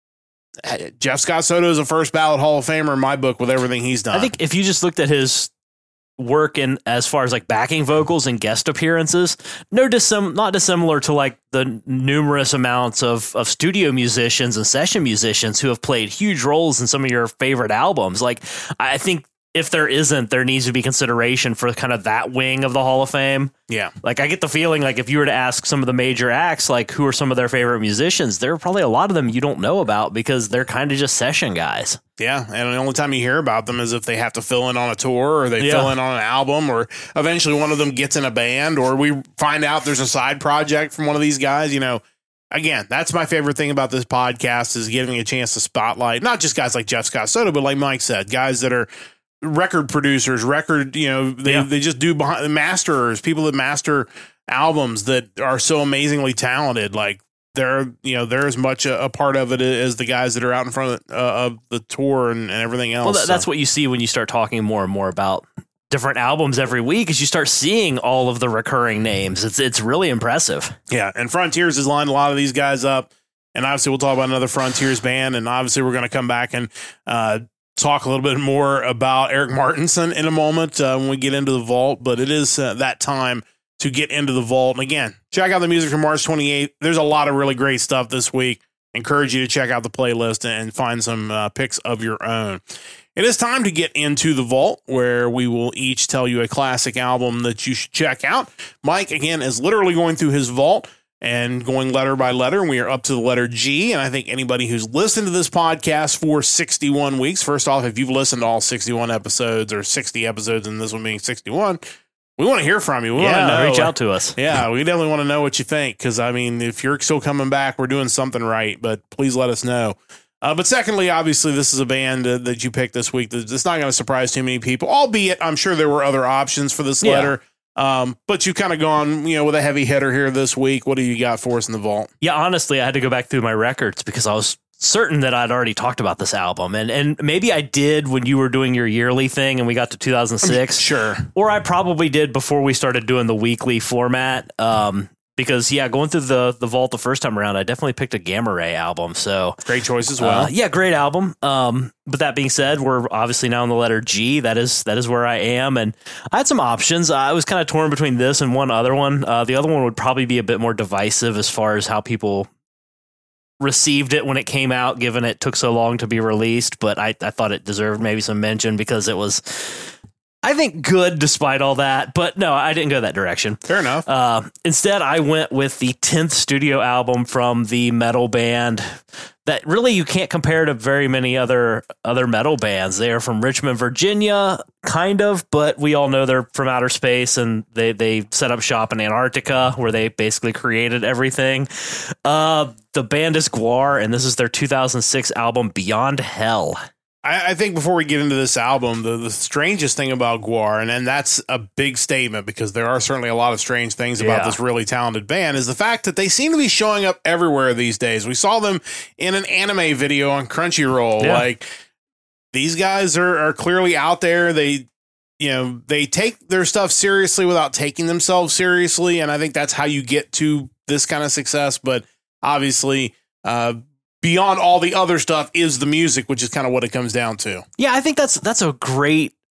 Jeff Scott Soto is a first ballot Hall of Famer in my book with everything he's done. I think if you just looked at his work in as far as like backing vocals and guest appearances, no dissim not dissimilar to like the numerous amounts of of studio musicians and session musicians who have played huge roles in some of your favorite albums. Like I think if there isn't, there needs to be consideration for kind of that wing of the Hall of Fame. Yeah. Like I get the feeling like if you were to ask some of the major acts, like who are some of their favorite musicians, there are probably a lot of them you don't know about because they're kind of just session guys. Yeah. And the only time you hear about them is if they have to fill in on a tour, or they yeah. fill in on an album, or eventually one of them gets in a band, or we find out there's a side project from one of these guys. You know, again, that's my favorite thing about this podcast, is giving a chance to spotlight not just guys like Jeff Scott Soto, but like Mike said, guys that are record producers, record, you know, they, yeah. they just do behind masterers, people that master albums that are so amazingly talented. Like they're, you know, they're as much a, a part of it as the guys that are out in front of, uh, of the tour and, and everything else. Well, that, so. that's what you see when you start talking more and more about different albums every week, is you start seeing all of the recurring names. It's, it's really impressive. Yeah. And Frontiers has lined a lot of these guys up, and obviously we'll talk about another Frontiers band. And obviously we're going to come back and, uh, talk a little bit more about Eric Martinson in a moment uh, when we get into the vault, but it is uh, that time to get into the vault. And again, check out the music from March twenty-eighth. There's a lot of really great stuff this week. Encourage you to check out the playlist and find some uh, picks of your own. It is time to get into the vault, where we will each tell you a classic album that you should check out. Mike, again, is literally going through his vault and going letter by letter, and we are up to the letter G. And I think anybody who's listened to this podcast for sixty-one weeks, first off, if you've listened to all sixty-one episodes, or sixty episodes and this one being sixty-one, we want to hear from you. We yeah, want to know, reach out to us. Yeah, we definitely want to know what you think, because, I mean, if you're still coming back, we're doing something right, but please let us know. Uh, but secondly, obviously, this is a band uh, that you picked this week that's not going to surprise too many people, albeit I'm sure there were other options for this yeah. letter. Um, but you kind of gone, you know, with a heavy hitter here this week. What do you got for us in the vault? Yeah, honestly, I had to go back through my records because I was certain that I'd already talked about this album. And and maybe I did when you were doing your yearly thing and we got to two thousand six. Sure. Or I probably did before we started doing the weekly format. Um, because, yeah, going through the, the vault the first time around, I definitely picked a Gamma Ray album. So great choice as well. Uh, yeah, great album. Um, but that being said, we're obviously now in the letter G. That is that is where I am. And I had some options. I was kind of torn between this and one other one. Uh, the other one would probably be a bit more divisive as far as how people received it when it came out, given it took so long to be released. But I, I thought it deserved maybe some mention because it was, I think, good despite all that. But no, I didn't go that direction. Fair enough. Uh, instead, I went with the tenth studio album from the metal band that really you can't compare to very many other other metal bands. They are from Richmond, Virginia, kind of, but we all know they're from outer space, and they, they set up shop in Antarctica, where they basically created everything. Uh, the band is Gwar, and this is their two thousand six album, Beyond Hell. I, I think before we get into this album, the, the strangest thing about Gwar, and, and that's a big statement because there are certainly a lot of strange things about yeah. this really talented band, is the fact that they seem to be showing up everywhere these days. We saw them in an anime video on Crunchyroll. Yeah. Like, these guys are, are clearly out there. They, you know, they take their stuff seriously without taking themselves seriously. And I think that's how you get to this kind of success. But obviously, uh, beyond all the other stuff is the music, which is kind of what it comes down to. Yeah, I think that's that's a great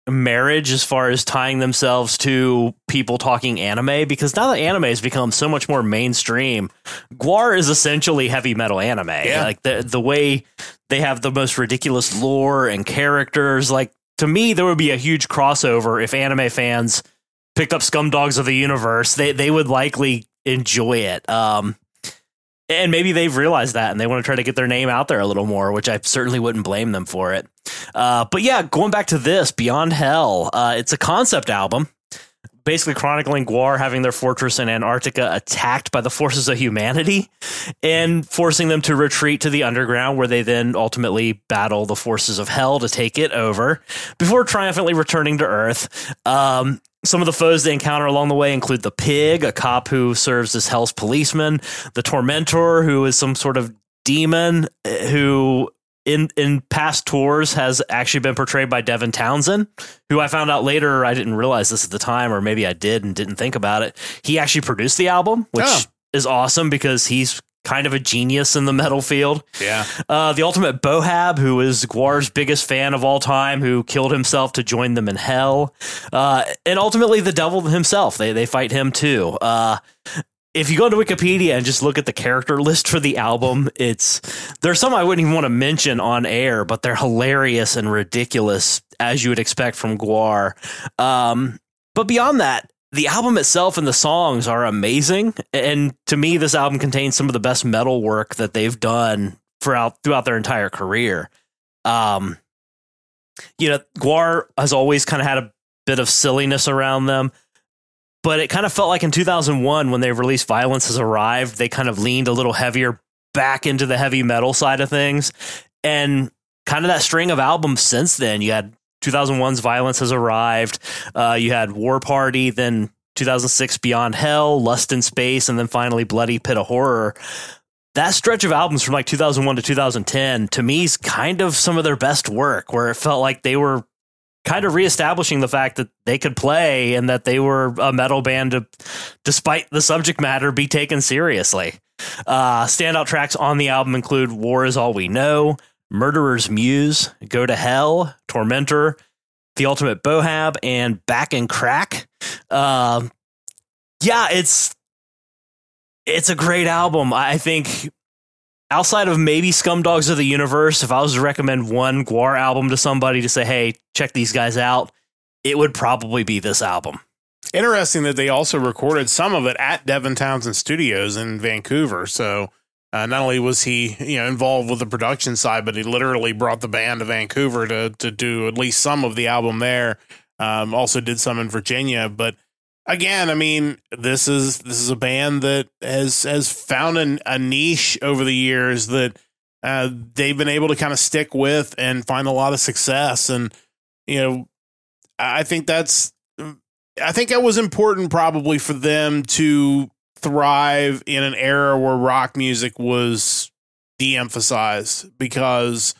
marriage as far as tying themselves to people talking anime, because now that anime has become so much more mainstream, GWAR is essentially heavy metal anime. Yeah. Like the the way they have the most ridiculous lore and characters. Like, to me, there would be a huge crossover if anime fans picked up Scumdogs of the Universe. They they would likely enjoy it. Um, and maybe they've realized that and they want to try to get their name out there a little more, which I certainly wouldn't blame them for it. Uh, but yeah, going back to this, Beyond Hell, uh, it's a concept album, basically chronicling GWAR having their fortress in Antarctica attacked by the forces of humanity and forcing them to retreat to the underground, where they then ultimately battle the forces of hell to take it over before triumphantly returning to Earth. Um, Some of the foes they encounter along the way include the Pig, a cop who serves as Hell's policeman, the Tormentor, who is some sort of demon who in in past tours has actually been portrayed by Devin Townsend, who I found out later. I didn't realize this at the time, or maybe I did and didn't think about it. He actually produced the album, which oh. is awesome because he's kind of a genius in the metal field. Yeah. Uh, the Ultimate Bohab, who is GWAR's biggest fan of all time, who killed himself to join them in hell. Uh, and ultimately the devil himself. They they fight him too. Uh, if you go to Wikipedia and just look at the character list for the album, it's there's some I wouldn't even want to mention on air, but they're hilarious and ridiculous, as you would expect from GWAR. Um, but beyond that, the album itself and the songs are amazing. And to me, this album contains some of the best metal work that they've done throughout, throughout their entire career. Um, you know, GWAR has always kind of had a bit of silliness around them, but it kind of felt like in two thousand one, when they released Violence Has Arrived, they kind of leaned a little heavier back into the heavy metal side of things. And kind of that string of albums since then, you had two thousand one's Violence Has Arrived. Uh, you had War Party, then two thousand six Beyond Hell, Lust in Space, and then finally Bloody Pit of Horror. That stretch of albums from like two thousand one to two thousand ten, to me, is kind of some of their best work, where it felt like they were kind of reestablishing the fact that they could play and that they were a metal band to, despite the subject matter, be taken seriously. Uh, standout tracks on the album include War Is All We Know, Murderer's Muse, Go to Hell, Tormentor, The Ultimate Bohab, and Back and Crack. Uh, yeah, it's it's a great album. I think outside of maybe Scumdogs of the Universe, if I was to recommend one GWAR album to somebody to say, hey, check these guys out, it would probably be this album. Interesting that they also recorded some of it at Devin Townsend Studios in Vancouver. So Uh, not only was he, you know, involved with the production side, but he literally brought the band to Vancouver to to do at least some of the album there. Um, also did some in Virginia. But again, I mean, this is this is a band that has has found an, a niche over the years that uh, they've been able to kind of stick with and find a lot of success. And you know, I think that's I think that was important probably for them to thrive in an era where rock music was de-emphasized, because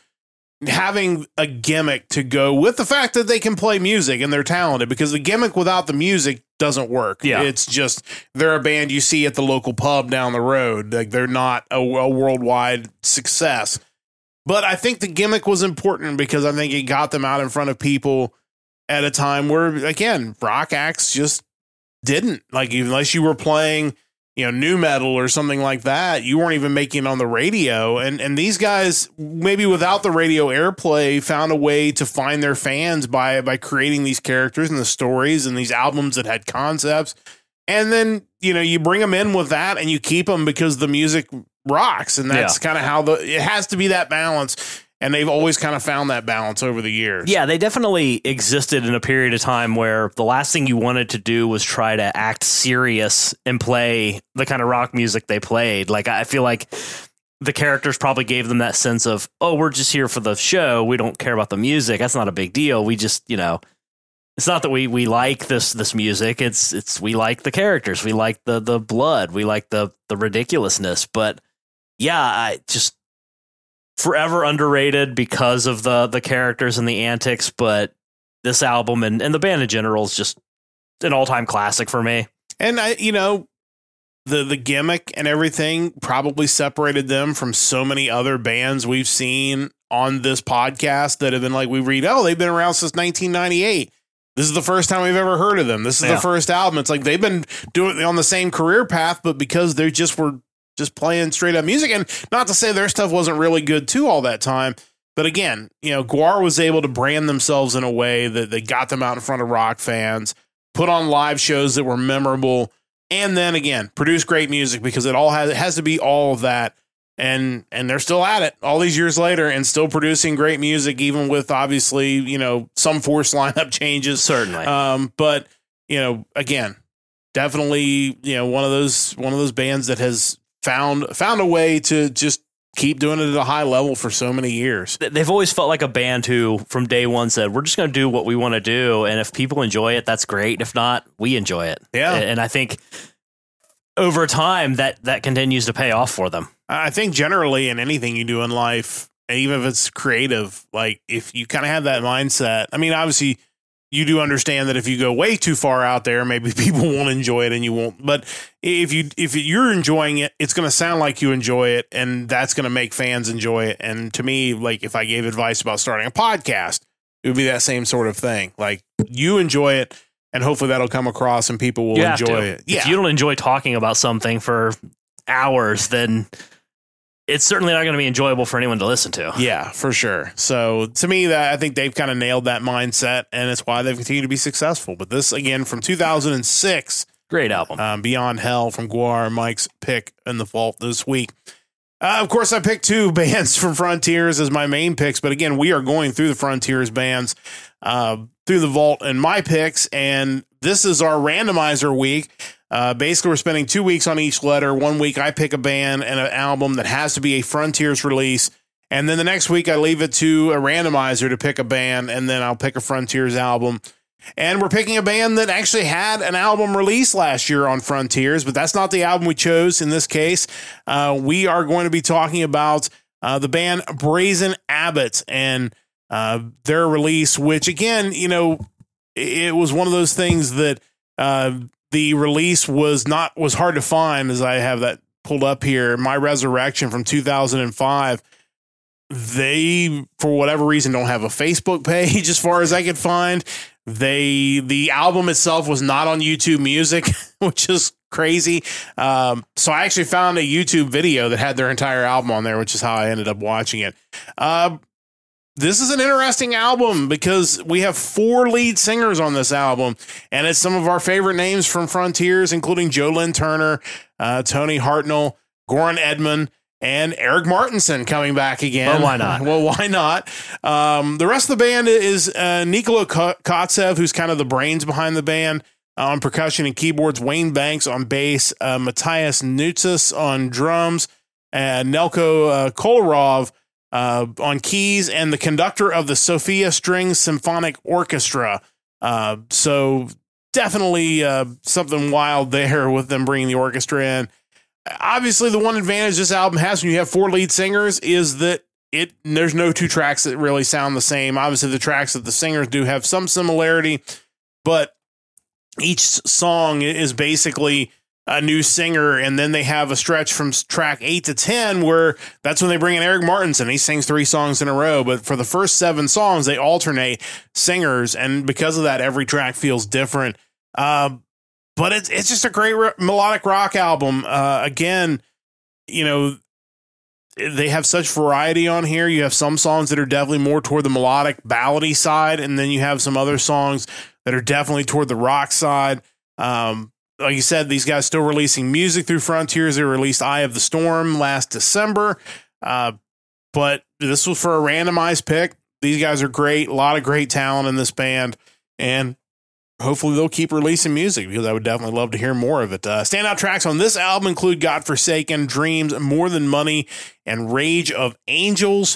having a gimmick to go with the fact that they can play music and they're talented, because the gimmick without the music doesn't work. Yeah. It's just they're a band you see at the local pub down the road. Like, they're not a, a worldwide success. But I think the gimmick was important because I think it got them out in front of people at a time where, again, rock acts just didn't. Like, unless you were playing, you know, new metal or something like that, you weren't even making it on the radio. And and these guys, maybe without the radio airplay, found a way to find their fans by by creating these characters and the stories and these albums that had concepts. And then, you know, you bring them in with that and you keep them because the music rocks. And that's Yeah. kind of how the it has to be, that balance. And they've always kind of found that balance over the years. Yeah, they definitely existed in a period of time where the last thing you wanted to do was try to act serious and play the kind of rock music they played. Like, I feel like the characters probably gave them that sense of, oh, we're just here for the show. We don't care about the music. That's not a big deal. We just, you know, it's not that we we like this this music. It's it's we like the characters. We like the the blood. We like the the ridiculousness. But yeah, I just forever underrated because of the the characters and the antics, but this album and, and the band in general is just an all-time classic for me. And I, you know, the the gimmick and everything probably separated them from so many other bands we've seen on this podcast that have been like, we read, oh, they've been around since nineteen ninety-eight. This is the first time we've ever heard of them. This is Yeah. the first album. It's like they've been doing it on the same career path, but because they just were just playing straight up music, and not to say their stuff wasn't really good too all that time. But again, you know, Gwar was able to brand themselves in a way that they got them out in front of rock fans, put on live shows that were memorable, and then again, produce great music, because it all has, it has to be all of that. And, and they're still at it all these years later and still producing great music, even with obviously, you know, some forced lineup changes. Certainly. Um, but you know, again, definitely, you know, one of those, one of those bands that has found, found a way to just keep doing it at a high level for so many years. They've always felt like a band who, from day one, said, we're just going to do what we want to do. And if people enjoy it, that's great. If not, we enjoy it. Yeah. And I think over time that, that continues to pay off for them. I think generally in anything you do in life, even if it's creative, like if you kind of have that mindset, I mean, obviously you do understand that if you go way too far out there, maybe people won't enjoy it and you won't. But if you, if you're enjoying it, it's going to sound like you enjoy it, and that's going to make fans enjoy it. And to me, like if I gave advice about starting a podcast, it would be that same sort of thing. Like you enjoy it, and hopefully that'll come across and people will You have enjoy to. it. Yeah. If you don't enjoy talking about something for hours, then it's certainly not going to be enjoyable for anyone to listen to. Yeah, for sure. So to me, that I think they've kind of nailed that mindset, and it's why they've continued to be successful. But this, again, from two thousand six, Great album. um, Beyond Hell from Gwar, Mike's pick in the vault this week. Uh, of course, I picked two bands from Frontiers as my main picks, but again, we are going through the Frontiers bands uh, through the vault and my picks, and this is our randomizer week. Uh, basically, we're spending two weeks on each letter. One week, I pick a band and an album that has to be a Frontiers release. And then the next week, I leave it to a randomizer to pick a band, and then I'll pick a Frontiers album. And we're picking a band that actually had an album released last year on Frontiers, but that's not the album we chose in this case. Uh, we are going to be talking about uh, the band Brazen Abbot and uh, their release, which, again, you know, it was one of those things that uh, the release was not was hard to find, as I have that pulled up here. My Resurrection from two thousand five. They, for whatever reason, don't have a Facebook page as far as I could find. They the album itself was not on YouTube Music, which is crazy. Um, so I actually found a YouTube video that had their entire album on there, which is how I ended up watching it. Uh, This is an interesting album because we have four lead singers on this album, and it's some of our favorite names from Frontiers, including Joe Lynn Turner, uh, Tony Hartnell, Goran Edman, and Eric Martinson coming back again. Well, why not? Well, why not? Um, the rest of the band is uh, Nikola Kotsev, who's kind of the brains behind the band, uh, on percussion and keyboards, Wayne Banks on bass, uh, Matthias Nutzis on drums, and Nelko uh, Kolarov Uh, on keys, and the conductor of the Sofia Strings Symphonic Orchestra. Uh, so definitely uh, something wild there with them bringing the orchestra in. Obviously, the one advantage this album has when you have four lead singers is that it there's no two tracks that really sound the same. Obviously, the tracks that the singers do have some similarity, but each song is basically a new singer, and then they have a stretch from track eight to ten where that's when they bring in Eric Martinson. He sings three songs in a row, but for the first seven songs, they alternate singers, and because of that, every track feels different. Uh, but it's it's just a great re- melodic rock album. Uh, again, you know, they have such variety on here. You have some songs that are definitely more toward the melodic ballady side, and then you have some other songs that are definitely toward the rock side. Um, Like you said, these guys still releasing music through Frontiers. They released Eye of the Storm last December. Uh, but this was for a randomized pick. These guys are great. A lot of great talent in this band. And hopefully they'll keep releasing music because I would definitely love to hear more of it. Uh, standout tracks on this album include Godforsaken, Dreams, More Than Money, and Rage of Angels.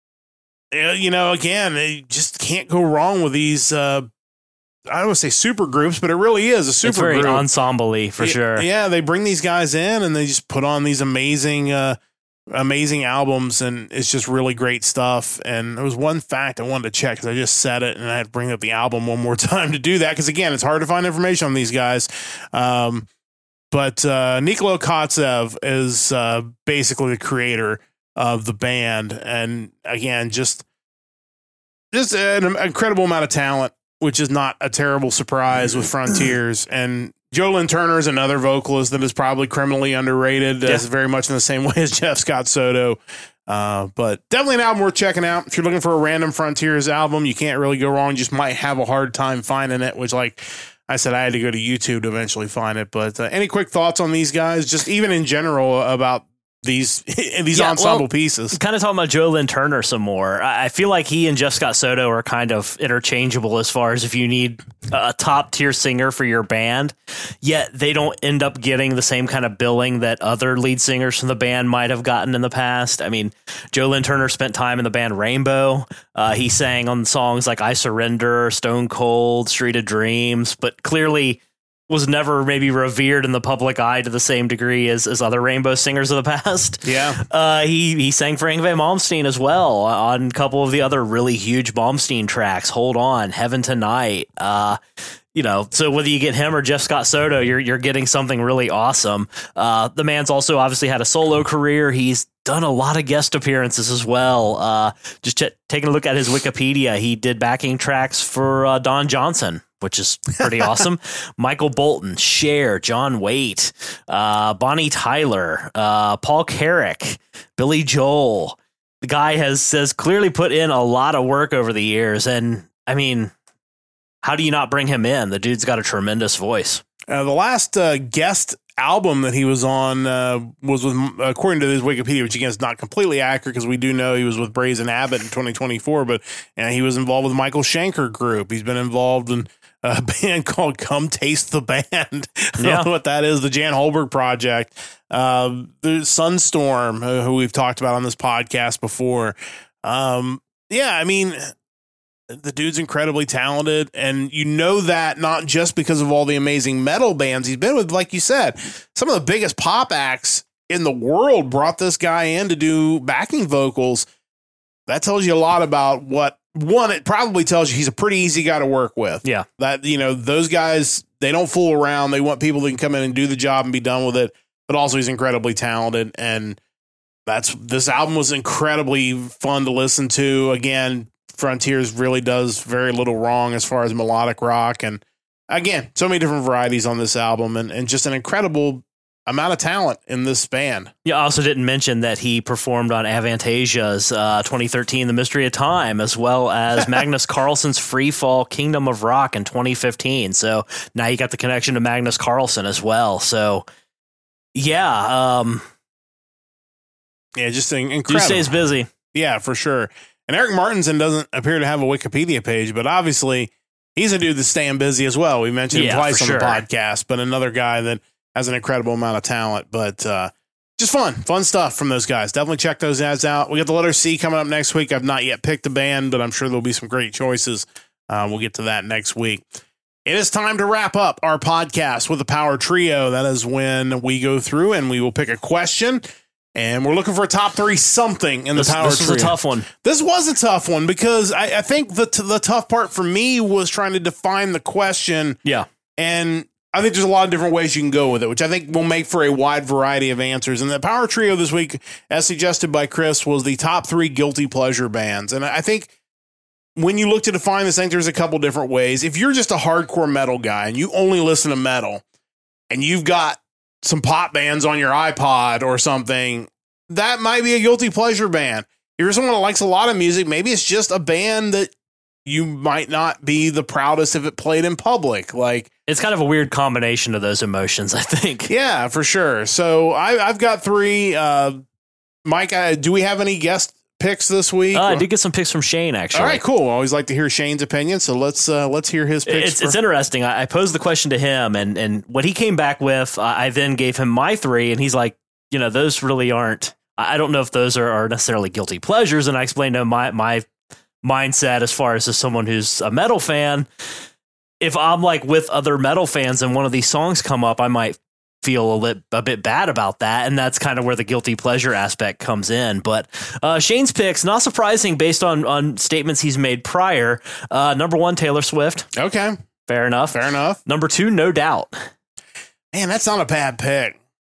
Uh, you know, again, you just can't go wrong with these uh I don't want to say super groups, but it really is a super it's very group. ensemble-y for yeah, sure. Yeah, they bring these guys in and they just put on these amazing, uh, amazing albums, and it's just really great stuff. And there was one fact I wanted to check because I just said it, and I had to bring up the album one more time to do that because, again, it's hard to find information on these guys. Um, but uh, Nikola Kotsev is uh, basically the creator of the band, and again, just just an incredible amount of talent. which is not a terrible surprise with Frontiers. And Joe Lynn Turner is another vocalist that is probably criminally underrated. Yeah. That's very much in the same way as Jeff Scott Soto. Uh, but definitely an album worth checking out. If you're looking for a random Frontiers album, you can't really go wrong. You just might have a hard time finding it, which, like I said, I had to go to YouTube to eventually find it. But uh, any quick thoughts on these guys, just even in general about these these yeah, ensemble well, pieces? Kind of talking about Joe Lynn Turner some more. I feel like he and Jeff Scott Soto are kind of interchangeable as far as if you need a top tier singer for your band, yet they don't end up getting the same kind of billing that other lead singers from the band might have gotten in the past. I mean, Joe Lynn Turner spent time in the band Rainbow. Uh, he sang on songs like I Surrender, Stone Cold, Street of Dreams, but clearly was never maybe revered in the public eye to the same degree as, as other Rainbow singers of the past. Yeah. Uh, he, he sang for Yngwie Malmsteen as well on a couple of the other really huge Malmsteen tracks. Hold On, Heaven Tonight. Uh, you know, so whether you get him or Jeff Scott Soto, you're, you're getting something really awesome. Uh, the man's also obviously had a solo career. He's done a lot of guest appearances as well. Uh, just ch- taking a look at his Wikipedia, he did backing tracks for uh, Don Johnson, which is pretty awesome. Michael Bolton, Cher, John Waite, uh, Bonnie Tyler, uh, Paul Carrick, Billy Joel. The guy has, has clearly put in a lot of work over the years. And I mean, how do you not bring him in? The dude's got a tremendous voice. Uh, the last uh, guest album that he was on uh, was with, according to his Wikipedia, which again is not completely accurate because we do know he was with Brazen Abbott in twenty twenty-four, but uh, he was involved with Michael Schenker Group. He's been involved in a band called Come Taste the Band. I don't yeah. know what that is. The Jan Holberg Project. Uh, the Sunstorm, who, who we've talked about on this podcast before. Um, yeah, I mean, the dude's incredibly talented, and you know that not just because of all the amazing metal bands he's been with. Like you said, some of the biggest pop acts in the world brought this guy in to do backing vocals. That tells you a lot about what, one, it probably tells you he's a pretty easy guy to work with. Yeah. That, you know, those guys, they don't fool around. They want people that can come in and do the job and be done with it. But also he's incredibly talented. And that's, this album was incredibly fun to listen to. Again, Frontiers really does very little wrong as far as melodic rock. And again, so many different varieties on this album, and, and just an incredible amount of talent in this band. Yeah, I also didn't mention that he performed on Avantasia's uh, twenty thirteen The Mystery of Time, as well as Magnus Carlsen's Free Fall Kingdom of Rock in twenty fifteen. So now you got the connection to Magnus Carlsen as well. So yeah. Um, yeah, just incredible. Dude stays busy. Yeah, for sure. And Eric Martinson doesn't appear to have a Wikipedia page, but obviously he's a dude that's staying busy as well. We mentioned yeah, him twice on sure. the podcast, but another guy that has an incredible amount of talent. But uh, just fun, fun stuff from those guys. Definitely check those ads out. We got the letter C coming up next week. I've not yet picked a band, but I'm sure there'll be some great choices. Uh, we'll get to that next week. It is time to wrap up our podcast with the Power Trio. That is when we go through and we will pick a question. And we're looking for a top three something in the this, Power this Trio. This was a tough one. This was a tough one because I, I think the t- the tough part for me was trying to define the question. Yeah. And I think there's a lot of different ways you can go with it, which I think will make for a wide variety of answers. And the Power Trio this week, as suggested by Chris, was the top three guilty pleasure bands. And I think when you look to define this, I think there's a couple different ways. If you're just a hardcore metal guy and you only listen to metal and you've got some pop bands on your iPod or something, that might be a guilty pleasure band. If you're someone that likes a lot of music, maybe it's just a band that you might not be the proudest if it played in public. Like, it's kind of a weird combination of those emotions, I think. Yeah, for sure. So I, I've got three. Uh, Mike, I, do we have any guest picks this week? Uh, I did get some picks from Shane, actually. All right, cool. I always like to hear Shane's opinion, so let's uh, let's hear his picks. It's, for- it's interesting. I, I posed the question to him, and and what he came back with, uh, I then gave him my three, and he's like, you know, those really aren't. I don't know if those are, are necessarily guilty pleasures, and I explained to him my my mindset as far as, as someone who's a metal fan. If I'm like with other metal fans and one of these songs come up, I might feel a, lit, a bit bad about that. And that's kind of where the guilty pleasure aspect comes in. But uh, Shane's picks, not surprising based on, on statements he's made prior. Uh, number one, Taylor Swift. Okay. Fair enough. Fair enough. Number two, No Doubt. Man, that's not a bad pick.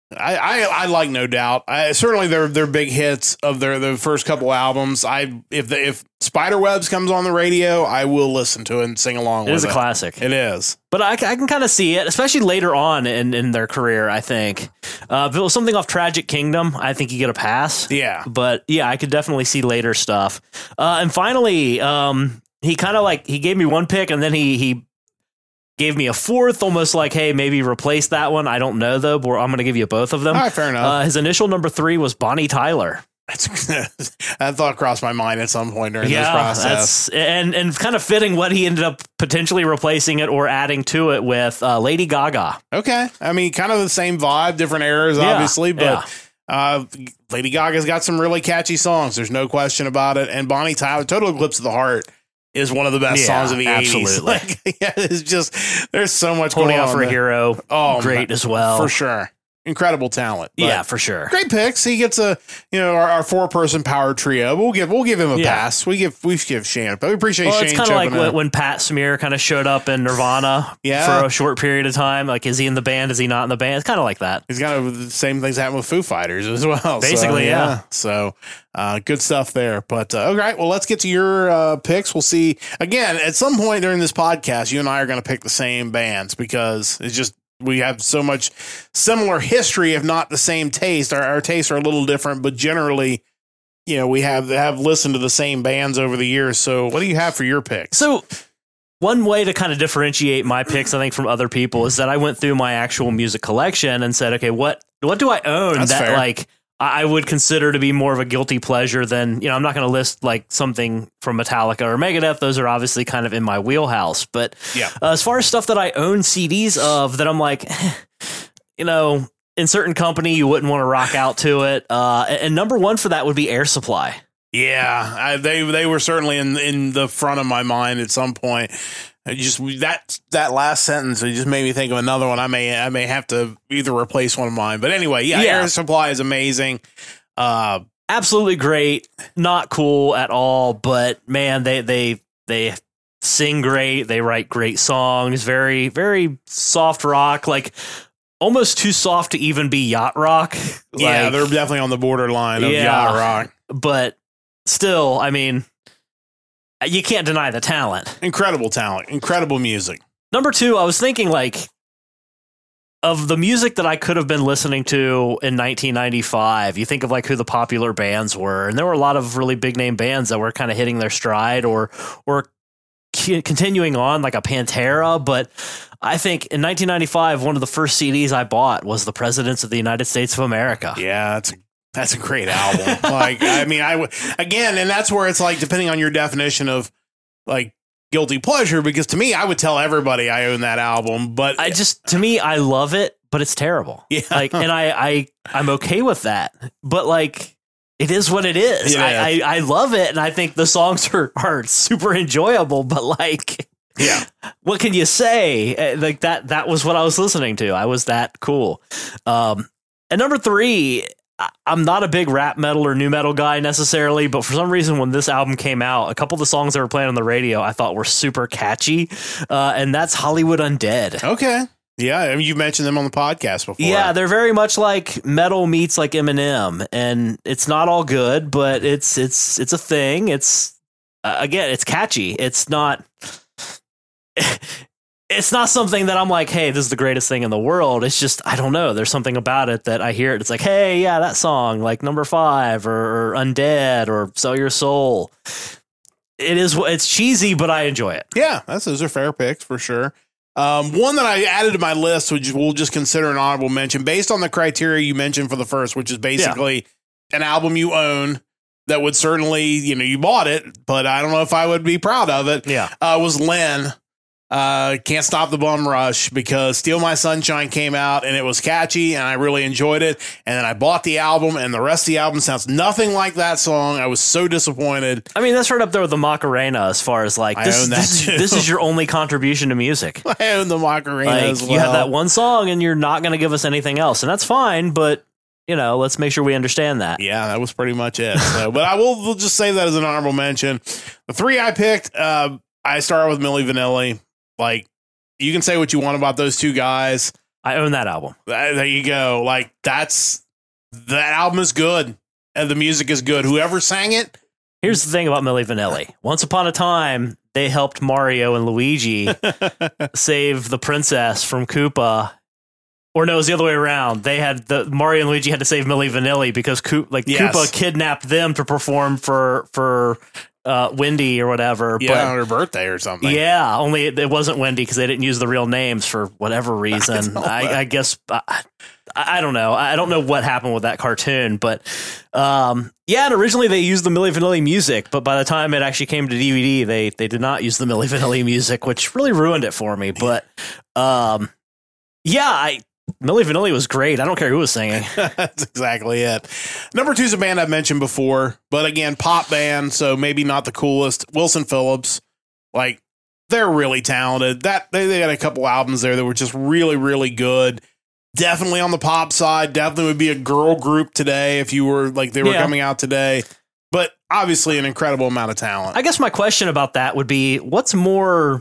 I, I, I like No Doubt. I, certainly, their their big hits of their the first couple albums. I if the, if Spiderwebs comes on the radio, I will listen to it and sing along. It with is a it. classic. It is, but I, I can kind of see it, especially later on in, in their career. I think uh, if it was something off Tragic Kingdom, I think you get a pass. Yeah, but yeah, I could definitely see later stuff. Uh, and finally, um, he kind of like he gave me one pick, and then he he. gave me a fourth, almost like, hey, maybe replace that one. I don't know, though, but I'm going to give you both of them. All right, fair enough. Uh, his initial number three was Bonnie Tyler. That's, that thought crossed my mind at some point during yeah, this process. That's, and, and kind of fitting what he ended up potentially replacing it or adding to it with uh, Lady Gaga. Okay. I mean, kind of the same vibe, different eras, yeah, obviously, but yeah. uh, Lady Gaga's got some really catchy songs. There's no question about it. And Bonnie Tyler, Total Eclipse of the Heart, is one of the best yeah, songs of the absolutely. eighties. Like, yeah, it's just, there's so much Holding going Out on for a there. Hero, Oh, great man, as well. For sure. Incredible talent. But yeah, for sure. Great picks. He gets a, you know, our, our four person power trio. We'll give, we'll give him a Yeah. pass. We give, we give Shane, but we appreciate Well, Shane. it's kind of like jumping when, in. when Pat Smear kind of showed up in Nirvana Yeah. for a short period of time. Like, is he in the band? Is he not in the band? It's kind of like that. He's got the same things happen with Foo Fighters as well. Basically, so, yeah. So uh, good stuff there. But uh, all right, well, let's get to your uh, picks. We'll see. Again, at some point during this podcast, you and I are going to pick the same bands because it's just we have so much similar history, if not the same taste. Our, our tastes are a little different, but generally, you know, we have have listened to the same bands over the years. So what do you have for your picks? So one way to kind of differentiate my picks, I think, from other people is that I went through my actual music collection and said, okay, what what do I own That's that fair. like I would consider to be more of a guilty pleasure than, you know, I'm not going to list like something from Metallica or Megadeth. Those are obviously kind of in my wheelhouse. But Yeah. uh, as far as stuff that I own C Ds of that I'm like, you know, in certain company, you wouldn't want to rock out to it. Uh, and and number one for that would be Air Supply. Yeah, I, they they were certainly in in the front of my mind at some point. I just that that last sentence, it just made me think of another one. I may I may have to either replace one of mine, but anyway, yeah, Yeah. Air Supply is amazing. Uh, Absolutely great, not cool at all, but man, they they they sing great. They write great songs. Very very soft rock, like almost too soft to even be yacht rock. yeah, Like, they're definitely on the borderline of Yeah. yacht rock. but still, I mean, you can't deny the talent. Incredible talent, incredible music. Number two, I was thinking like of the music that I could have been listening to in nineteen ninety-five. You think of like who the popular bands were, and there were a lot of really big name bands that were kind of hitting their stride or or c- continuing on, like a Pantera. But I think in nineteen ninety-five, one of the first C Ds I bought was The Presidents of the United States of America. Yeah, that's a, that's a great album. Like, I mean, I would again, and that's where it's like depending on your definition of like guilty pleasure, because to me, I would tell everybody I own that album, but I just, to me, I love it, but it's terrible. Yeah. Like, and I, I, I'm okay with that, but like, it is what it is. Yeah. I, I, I love it, and I think the songs are, are super enjoyable. But like, yeah, what can you say? Uh, Like that, that was what I was listening to. I was that cool. Um, and number three, I- I'm not a big rap metal or new metal guy necessarily, but for some reason, when this album came out, a couple of the songs that were playing on the radio, I thought were super catchy. Uh, and that's Hollywood Undead. okay. Yeah, I mean, you've mentioned them on the podcast before. Yeah, they're very much like metal meets like Eminem, and it's not all good, but it's it's it's a thing. It's uh, again, it's catchy. It's not. It's not something that I'm like, hey, this is the greatest thing in the world. It's just, I don't know. There's something about it that I hear it. It's like, hey, yeah, that song, like Number Five or, or Undead or Sell Your Soul. It is, it's cheesy, but I enjoy it. Yeah, that's those are fair picks for sure. Um, one that I added to my list, which we'll just consider an honorable mention based on the criteria you mentioned for the first, which is basically an album you own that would certainly, you know, you bought it, but I don't know if I would be proud of it. Yeah. Uh, was Len. Uh, Can't Stop the Bum Rush, because Steal My Sunshine came out and it was catchy and I really enjoyed it. And then I bought the album and the rest of the album sounds nothing like that song. I was so disappointed. I mean, that's right up there with the Macarena as far as like, I this, own that this, too. is, this is your only contribution to music. I own the Macarena Like, as well. you have that one song and you're not going to give us anything else. And that's fine, but, you know, let's make sure we understand that. Yeah, that was pretty much it. So, but I will we'll just say that as an honorable mention. The three I picked, uh, I started with Milli Vanilli. Like, you can say what you want about those two guys. I I own that album. There you go. Like that's that album is good and the music is good. Whoever sang it. Here's the thing about Milli Vanilli. Once upon a time, they helped Mario and Luigi save the princess from Koopa. Or no, it was the other way around. They had the Mario and Luigi had to save Milli Vanilli because Koop, like yes. Koopa kidnapped them to perform for for uh, Wendy or whatever. Yeah, but, on her birthday or something. Yeah, only it, it wasn't Wendy because they didn't use the real names for whatever reason. I, I, I guess I, I don't know. I don't know what happened with that cartoon, but um, yeah. And originally they used the Milli Vanilli music, but by the time it actually came to D V D, they they did not use the Milli Vanilli music, which really ruined it for me. But um, yeah, I. Milli Vanilli was great. I don't care who was singing. That's exactly it. Number two is a band I've mentioned before, but again, pop band, so maybe not the coolest. Wilson Phillips, like they're really talented. That they, they had a couple albums there that were just really, really good. Definitely on the pop side. Definitely would be a girl group today if you were like they were yeah. coming out today. But obviously, an incredible amount of talent. I guess my question about that would be, what's more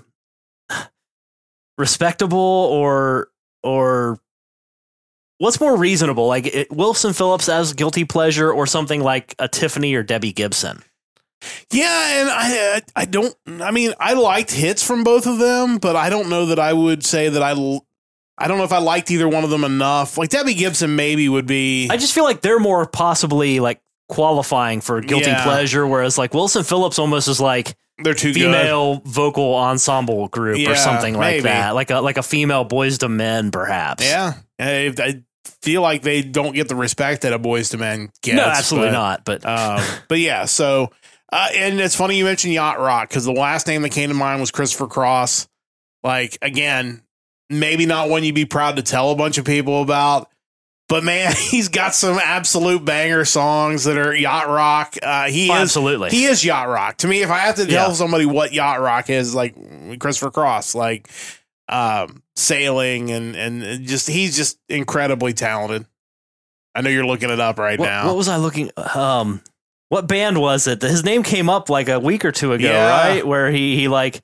respectable or or what's more reasonable, like it, Wilson Phillips as guilty pleasure or something like a Tiffany or Debbie Gibson? Yeah, and I I don't, I mean, I liked hits from both of them, but I don't know that I would say that I, I don't know if I liked either one of them enough. Like Debbie Gibson maybe would be. I just feel like they're more possibly like qualifying for guilty yeah. pleasure, whereas like Wilson Phillips almost is like, they're too female good. Vocal ensemble group yeah, or something like maybe. that, like a like a female Boys to Men, perhaps. Yeah, I, I feel like they don't get the respect that a Boys to Men gets. No, absolutely but, not. But um, but yeah, so uh, and it's funny you mentioned Yacht Rock because the last name that came to mind was Christopher Cross. Like again, maybe not one you'd be proud to tell a bunch of people about. But man, he's got some absolute banger songs that are yacht rock. Uh, he oh, is absolutely he is yacht rock to me. If I have to tell yeah. somebody what yacht rock is, like Christopher Cross, like um, sailing and and just he's just incredibly talented. I know you're looking it up right what, now. What was I looking? Um, what band was it? His name came up like a week or two ago, yeah. right? Where he he like.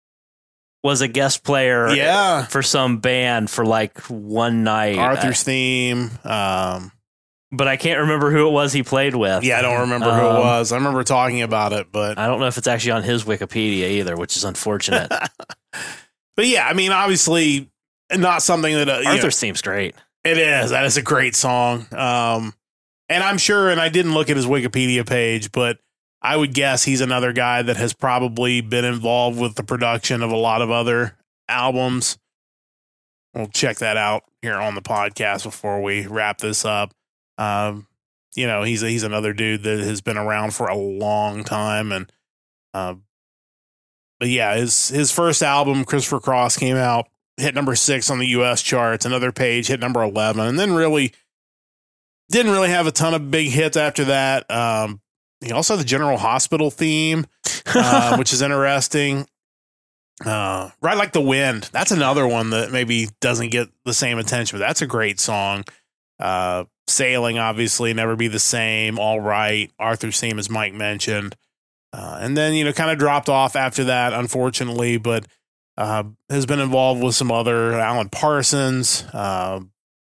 was a guest player yeah. for some band for like one night. Arthur's Theme. Um, but I can't remember who it was he played with. Yeah, I don't remember um, who it was. I remember talking about it, but I don't know if it's actually on his Wikipedia either, which is unfortunate. But yeah, I mean, obviously not something that... Uh, Arthur's know, Theme's great. It is. That is a great song. Um, and I'm sure, and I didn't look at his Wikipedia page, but I would guess he's another guy that has probably been involved with the production of a lot of other albums. We'll check that out here on the podcast before we wrap this up. Um, you know, he's he's another dude that has been around for a long time, and uh, but yeah, his his first album, Christopher Cross, came out, hit number six on the U S charts. Another Page hit number eleven, and then really didn't really have a ton of big hits after that. Um, He also had the General Hospital theme, uh, which is interesting. Uh, Ride Like the Wind. That's another one that maybe doesn't get the same attention, but that's a great song. Uh, Sailing, obviously, Never Be the Same. All Right. Arthur's Theme, as Mike mentioned. Uh, and then, you know, kind of dropped off after that, unfortunately, but uh, has been involved with some other Alan Parsons, uh,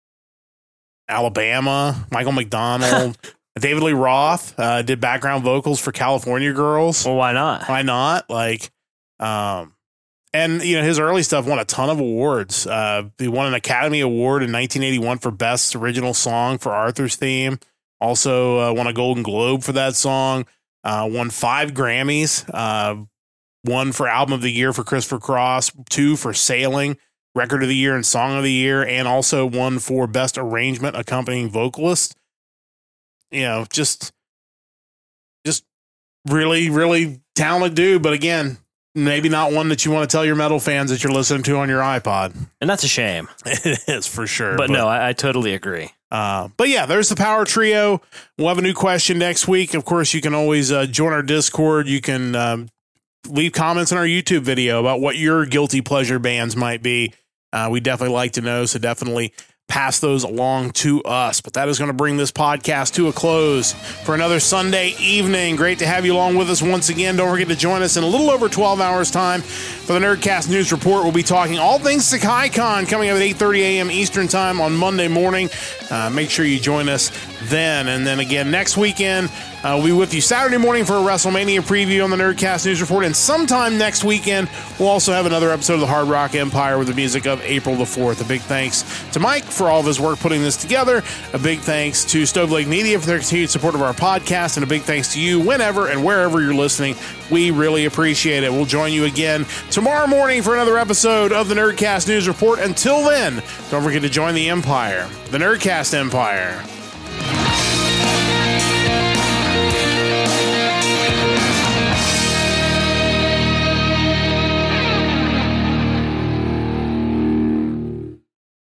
Alabama, Michael McDonald. David Lee Roth uh, did background vocals for California Girls. Well, why not? Why not? Like, um, and you know, his early stuff won a ton of awards. Uh, he won an Academy Award in nineteen eighty-one for Best Original Song for Arthur's Theme. Also uh, won a Golden Globe for that song. Uh, won five Grammys. Uh, one for Album of the Year for Christopher Cross. Two for Sailing, Record of the Year and Song of the Year, and also one for Best Arrangement Accompanying Vocalist. You know, just, just really, really talented dude. But again, maybe not one that you want to tell your metal fans that you're listening to on your iPod. And that's a shame. It is for sure. But, but no, I, I totally agree. Uh, but yeah, there's the Power Trio. We'll have a new question next week. Of course, you can always uh, join our Discord. You can um, leave comments on our YouTube video about what your guilty pleasure bands might be. Uh, we definitely like to know. So definitely pass those along to us. But that is going to bring this podcast to a close for another Sunday evening. Great to have you along with us once again. Don't forget to join us in a little over twelve hours time for the Nerdcast News Report. We'll be talking all things SakaiCon coming up at eight thirty a.m. Eastern Time on Monday morning. Uh, make sure you join us then. And then again next weekend, uh, we'll be with you Saturday morning for a WrestleMania preview on the Nerdcast News Report. And sometime next weekend, we'll also have another episode of the Hard Rock Empire with the music of April the fourth. A big thanks to Mike for all of his work putting this together. A big thanks to Stove Lake Media for their continued support of our podcast. And a big thanks to you whenever and wherever you're listening. We really appreciate it. We'll join you again tomorrow morning for another episode of the Nerdcast News Report. Until then, don't forget to join the Empire, the Nerdcast Empire.